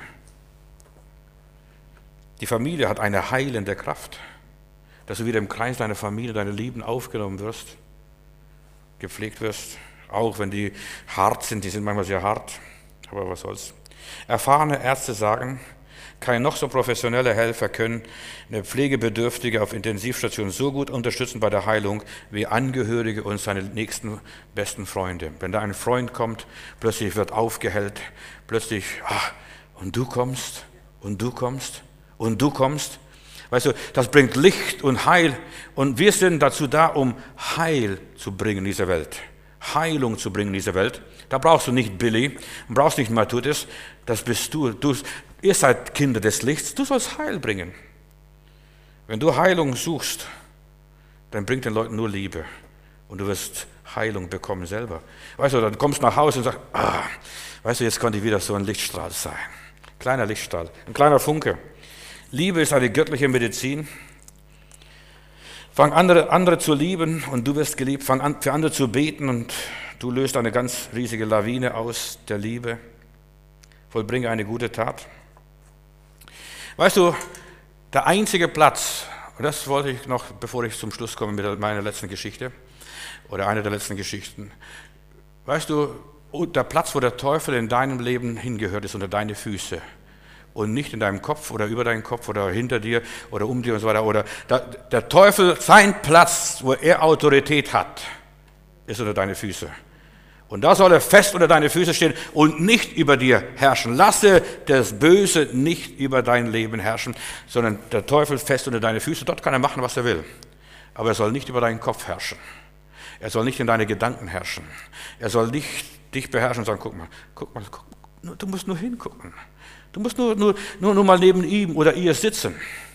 Die Familie hat eine heilende Kraft, dass du wieder im Kreis deiner Familie, deiner Lieben aufgenommen wirst, gepflegt wirst, auch wenn die hart sind, die sind manchmal sehr hart, aber was soll's. Erfahrene Ärzte sagen, kein noch so professioneller Helfer können eine Pflegebedürftige auf Intensivstation so gut unterstützen bei der Heilung wie Angehörige und seine nächsten besten Freunde. Wenn da ein Freund kommt, plötzlich wird aufgehellt, plötzlich, und du kommst, und du kommst, und du kommst. Weißt du, das bringt Licht und Heil und wir sind dazu da, um Heil zu bringen in dieser Welt. Heilung zu bringen in dieser Welt. Da brauchst du nicht Billy, du brauchst nicht Matthäus, das bist du. Ihr seid Kinder des Lichts, du sollst Heil bringen. Wenn du Heilung suchst, dann bringt den Leuten nur Liebe und du wirst Heilung bekommen selber. Weißt du, dann kommst du nach Hause und sagst, weißt du, jetzt konnte ich wieder so ein Lichtstrahl sein. Kleiner Lichtstrahl, ein kleiner Funke. Liebe ist eine göttliche Medizin. Fang andere zu lieben und du wirst geliebt. Fang an, für andere zu beten und du löst eine ganz riesige Lawine aus der Liebe. Vollbringe eine gute Tat. Weißt du, der einzige Platz, und das wollte ich noch, bevor ich zum Schluss komme mit meiner letzten Geschichte, oder einer der letzten Geschichten. Weißt du, der Platz, wo der Teufel in deinem Leben hingehört, ist unter deine Füße. Und nicht in deinem Kopf oder über deinen Kopf oder hinter dir oder um dir und so weiter. Oder der Teufel, sein Platz, wo er Autorität hat, ist unter deine Füße. Und da soll er fest unter deine Füße stehen und nicht über dir herrschen. Lasse das Böse nicht über dein Leben herrschen, sondern der Teufel fest unter deine Füße. Dort kann er machen, was er will. Aber er soll nicht über deinen Kopf herrschen. Er soll nicht in deine Gedanken herrschen. Er soll nicht dich beherrschen und sagen, guck mal, du musst nur hingucken. Du musst nur mal neben ihm oder ihr sitzen.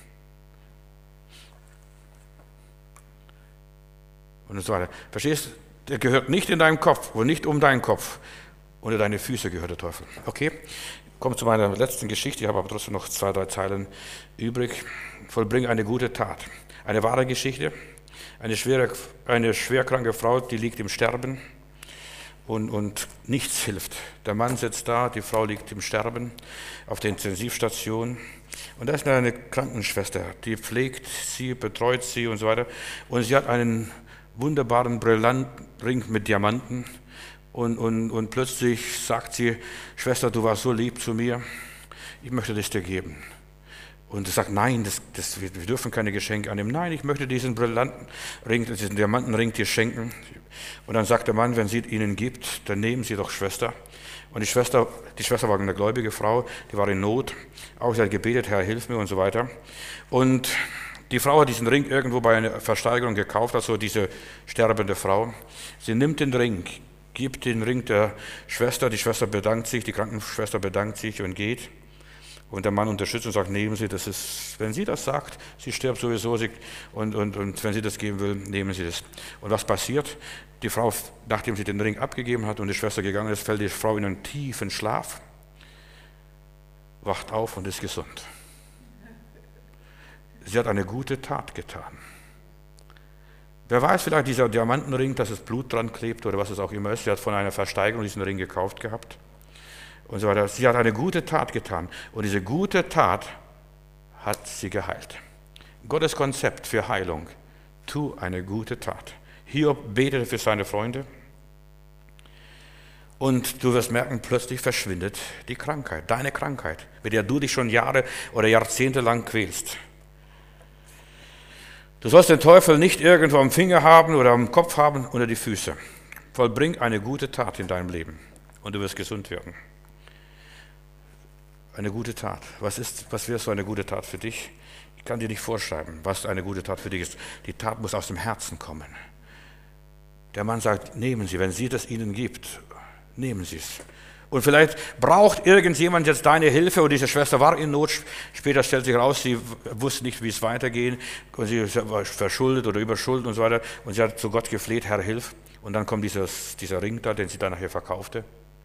Und so weiter. Verstehst du? Der gehört nicht in deinem Kopf und nicht um deinen Kopf. Unter deine Füße gehört der Teufel. Okay? Komme zu meiner letzten Geschichte. Ich habe aber trotzdem noch 2, 3 Zeilen übrig. Vollbringe eine gute Tat. Eine wahre Geschichte. Eine schwerkranke Frau, die liegt im Sterben. Und nichts hilft. Der Mann sitzt da, die Frau liegt im Sterben auf der Intensivstation. Und da ist eine Krankenschwester, die pflegt sie, betreut sie und so weiter. Und sie hat einen wunderbaren Brillantring mit Diamanten. Und plötzlich sagt sie, Schwester, du warst so lieb zu mir. ich möchte das dir geben. Und er sagt, nein, wir dürfen keine Geschenke annehmen. Nein, ich möchte diesen brillanten Ring, diesen Diamantenring dir schenken. Und dann sagt der Mann, wenn sie ihn ihnen gibt, dann nehmen sie doch Schwester. Und die Schwester war eine gläubige Frau, die war in Not. Auch sie hat gebetet, Herr, hilf mir und so weiter. Und die Frau hat diesen Ring irgendwo bei einer Versteigerung gekauft, also diese sterbende Frau. Sie nimmt den Ring, gibt den Ring der Schwester, die Schwester bedankt sich, die Krankenschwester bedankt sich und geht. Und der Mann unterstützt und sagt, nehmen Sie, das ist, wenn sie das sagt, sie stirbt sowieso, und wenn sie das geben will, nehmen Sie das. Und was passiert? Die Frau, nachdem sie den Ring abgegeben hat und die Schwester gegangen ist, fällt die Frau in einen tiefen Schlaf, wacht auf und ist gesund. Sie hat eine gute Tat getan. Wer weiß, vielleicht dieser Diamantenring, dass es Blut dran klebt oder was es auch immer ist. Sie hat von einer Versteigerung diesen Ring gekauft gehabt. Und so weiter. Sie hat eine gute Tat getan. Und diese gute Tat hat sie geheilt. Gottes Konzept für Heilung. Tu eine gute Tat. Hiob betete für seine Freunde. Und du wirst merken, plötzlich verschwindet die Krankheit. Deine Krankheit, mit der du dich schon Jahre oder Jahrzehnte lang quälst. Du sollst den Teufel nicht irgendwo am Finger haben oder am Kopf haben oder die Füße. Vollbring eine gute Tat in deinem Leben und du wirst gesund werden. Eine gute Tat. Was wäre so eine gute Tat für dich? Ich kann dir nicht vorschreiben, was eine gute Tat für dich ist. Die Tat muss aus dem Herzen kommen. Der Mann sagt, nehmen Sie, wenn sie das Ihnen gibt, nehmen Sie es. Und vielleicht braucht irgendjemand jetzt deine Hilfe und diese Schwester war in Not. Später stellt sich heraus, sie wusste nicht, wie es weitergehen. Und sie war verschuldet oder überschuldet und so weiter. Und sie hat zu Gott gefleht, Herr, hilf. Und dann kommt dieser Ring da, den sie dann nachher verkaufte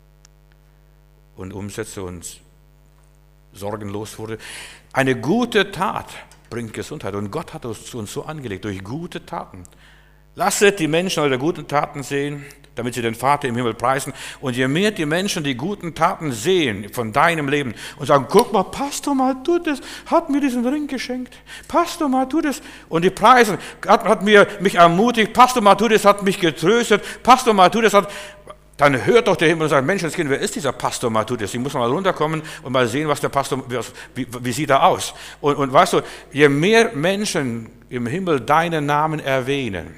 und umsetzte und sorgenlos wurde. Eine gute Tat bringt Gesundheit und Gott hat uns so angelegt, durch gute Taten. Lasset die Menschen eure guten Taten sehen, damit sie den Vater im Himmel preisen. Und je mehr die Menschen die guten Taten sehen von deinem Leben und sagen, guck mal, Pastor Matthäus hat mir diesen Ring geschenkt. Pastor Matthäus und die preisen, hat mich ermutigt. Pastor Matthäus hat mich getröstet. Pastor Matthäus hat... Dann hört doch der Himmel und sagt, Menschenskind, wer ist dieser Pastor Matthäus? Ich muss mal runterkommen und mal sehen, was der Pastor, wie sieht er aus? Und weißt du, je mehr Menschen im Himmel deinen Namen erwähnen,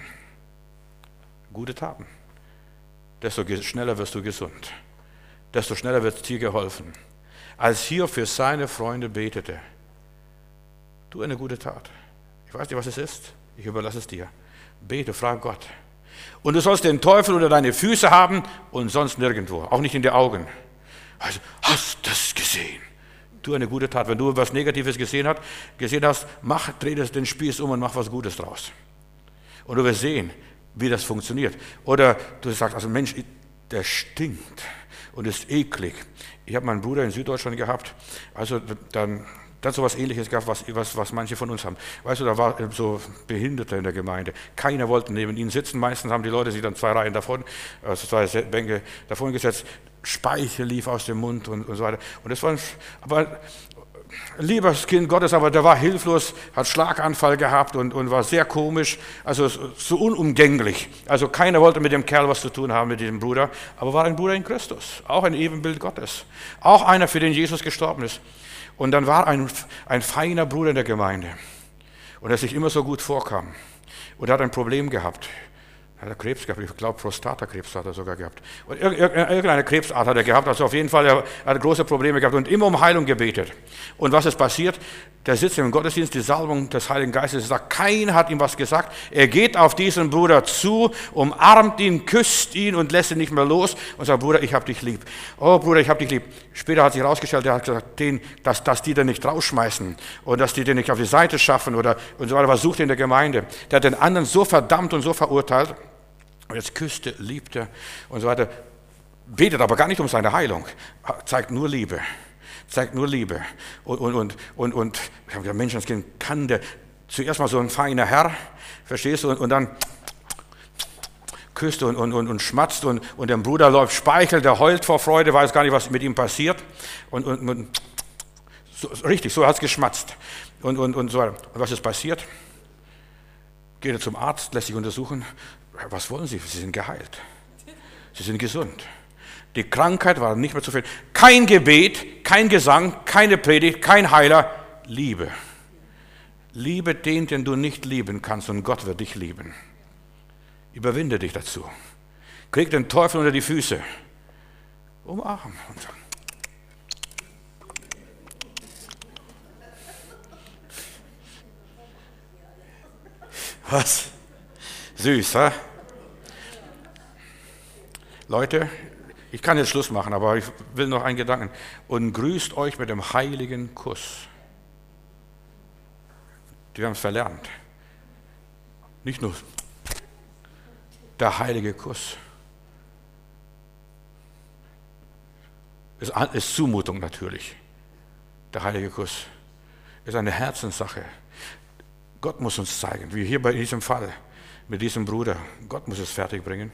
gute Taten, desto schneller wirst du gesund, desto schneller wird dir geholfen. Als Hiob für seine Freunde betete, tu eine gute Tat. Ich weiß nicht, was es ist, ich überlasse es dir. Bete, frag Gott. Und du sollst den Teufel unter deine Füße haben und sonst nirgendwo, auch nicht in die Augen. Also, hast du das gesehen? Tu eine gute Tat. Wenn du etwas Negatives gesehen hast, dreh den Spieß um und mach was Gutes draus. Und du wirst sehen, wie das funktioniert. Oder du sagst, also Mensch, der stinkt und ist eklig. Ich habe meinen Bruder in Süddeutschland gehabt, also dann so was Ähnliches gehabt, was manche von uns haben. Weißt du, da war so Behinderte in der Gemeinde. Keiner wollte neben ihnen sitzen. Meistens haben die Leute sich dann 2 Reihen davon, also 2 Bänke davon gesetzt. Speichel lief aus dem Mund und so weiter. Und das war aber liebes Kind Gottes, aber der war hilflos, hat Schlaganfall gehabt und war sehr komisch, also so unumgänglich. Also keiner wollte mit dem Kerl was zu tun haben, mit diesem Bruder, aber war ein Bruder in Christus, auch ein Ebenbild Gottes, auch einer, für den Jesus gestorben ist. Und dann war ein feiner Bruder in der Gemeinde und der sich immer so gut vorkam und er hat ein Problem gehabt. Er hat Krebs gehabt, ich glaube Prostatakrebs hat er sogar gehabt. Und irgendeine Krebsart hat er gehabt, also auf jeden Fall, er hat große Probleme gehabt und immer um Heilung gebetet. Und was ist passiert? Der sitzt im Gottesdienst, die Salbung des Heiligen Geistes sagt, keiner hat ihm was gesagt. Er geht auf diesen Bruder zu, umarmt ihn, küsst ihn und lässt ihn nicht mehr los und sagt, Bruder, ich hab dich lieb. Oh Bruder, ich hab dich lieb. Später hat sich herausgestellt, er hat gesagt, dass die den nicht rausschmeißen und dass die den nicht auf die Seite schaffen und so weiter, versucht in der Gemeinde. Der hat den anderen so verdammt und so verurteilt. Und jetzt küsste, liebte und so weiter, betet aber gar nicht um seine Heilung, zeigt nur Liebe. Und ich habe gesagt, Menschenskind, kann der zuerst mal so ein feiner Herr, verstehst du, und dann küsst und schmatzt und der Bruder läuft Speichel, der heult vor Freude, weiß gar nicht, was mit ihm passiert und so, richtig, so hat es geschmatzt und so weiter. Und was ist passiert? Geht er zum Arzt, lässt sich untersuchen. Was wollen Sie? Sie sind geheilt. Sie sind gesund. Die Krankheit war nicht mehr zu finden. Kein Gebet, kein Gesang, keine Predigt, kein Heiler. Liebe. Liebe den, den du nicht lieben kannst, und Gott wird dich lieben. Überwinde dich dazu. Krieg den Teufel unter die Füße. Umarmen. Was? Süß, ha? Leute, ich kann jetzt Schluss machen, aber ich will noch einen Gedanken. Und grüßt euch mit dem heiligen Kuss. Wir haben es verlernt. Nicht nur der heilige Kuss. Ist Zumutung natürlich. Der heilige Kuss ist eine Herzenssache. Gott muss uns zeigen, wie hier bei diesem Fall, mit diesem Bruder. Gott muss es fertigbringen.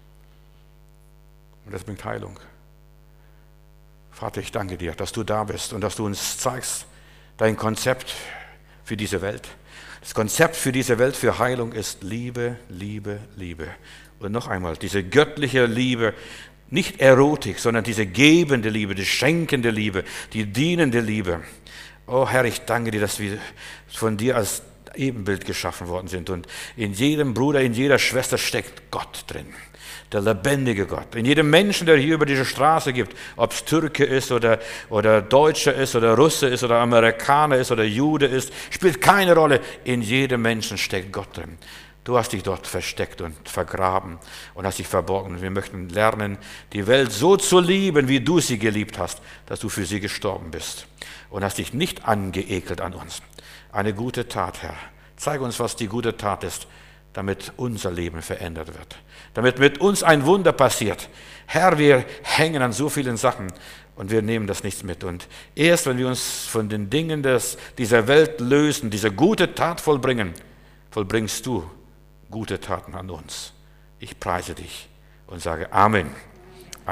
Und das bringt Heilung. Vater, ich danke dir, dass du da bist und dass du uns zeigst, dein Konzept für diese Welt. Das Konzept für diese Welt, für Heilung ist Liebe, Liebe, Liebe. Und noch einmal, diese göttliche Liebe, nicht Erotik, sondern diese gebende Liebe, die schenkende Liebe, die dienende Liebe. Oh Herr, ich danke dir, dass wir von dir als Ebenbild geschaffen worden sind. Und in jedem Bruder, in jeder Schwester steckt Gott drin. Der lebendige Gott. In jedem Menschen, der hier über diese Straße gibt, ob es Türke ist oder Deutscher ist oder Russe ist oder Amerikaner ist oder Jude ist, spielt keine Rolle. In jedem Menschen steckt Gott drin. Du hast dich dort versteckt und vergraben und hast dich verborgen. Und wir möchten lernen, die Welt so zu lieben, wie du sie geliebt hast, dass du für sie gestorben bist. Und hast dich nicht angeekelt an uns. Eine gute Tat, Herr. Zeig uns, was die gute Tat ist, damit unser Leben verändert wird. Damit mit uns ein Wunder passiert. Herr, wir hängen an so vielen Sachen und wir nehmen das nichts mit. Und erst wenn wir uns von den Dingen dieser Welt lösen, diese gute Tat vollbringen, vollbringst du gute Taten an uns. Ich preise dich und sage Amen.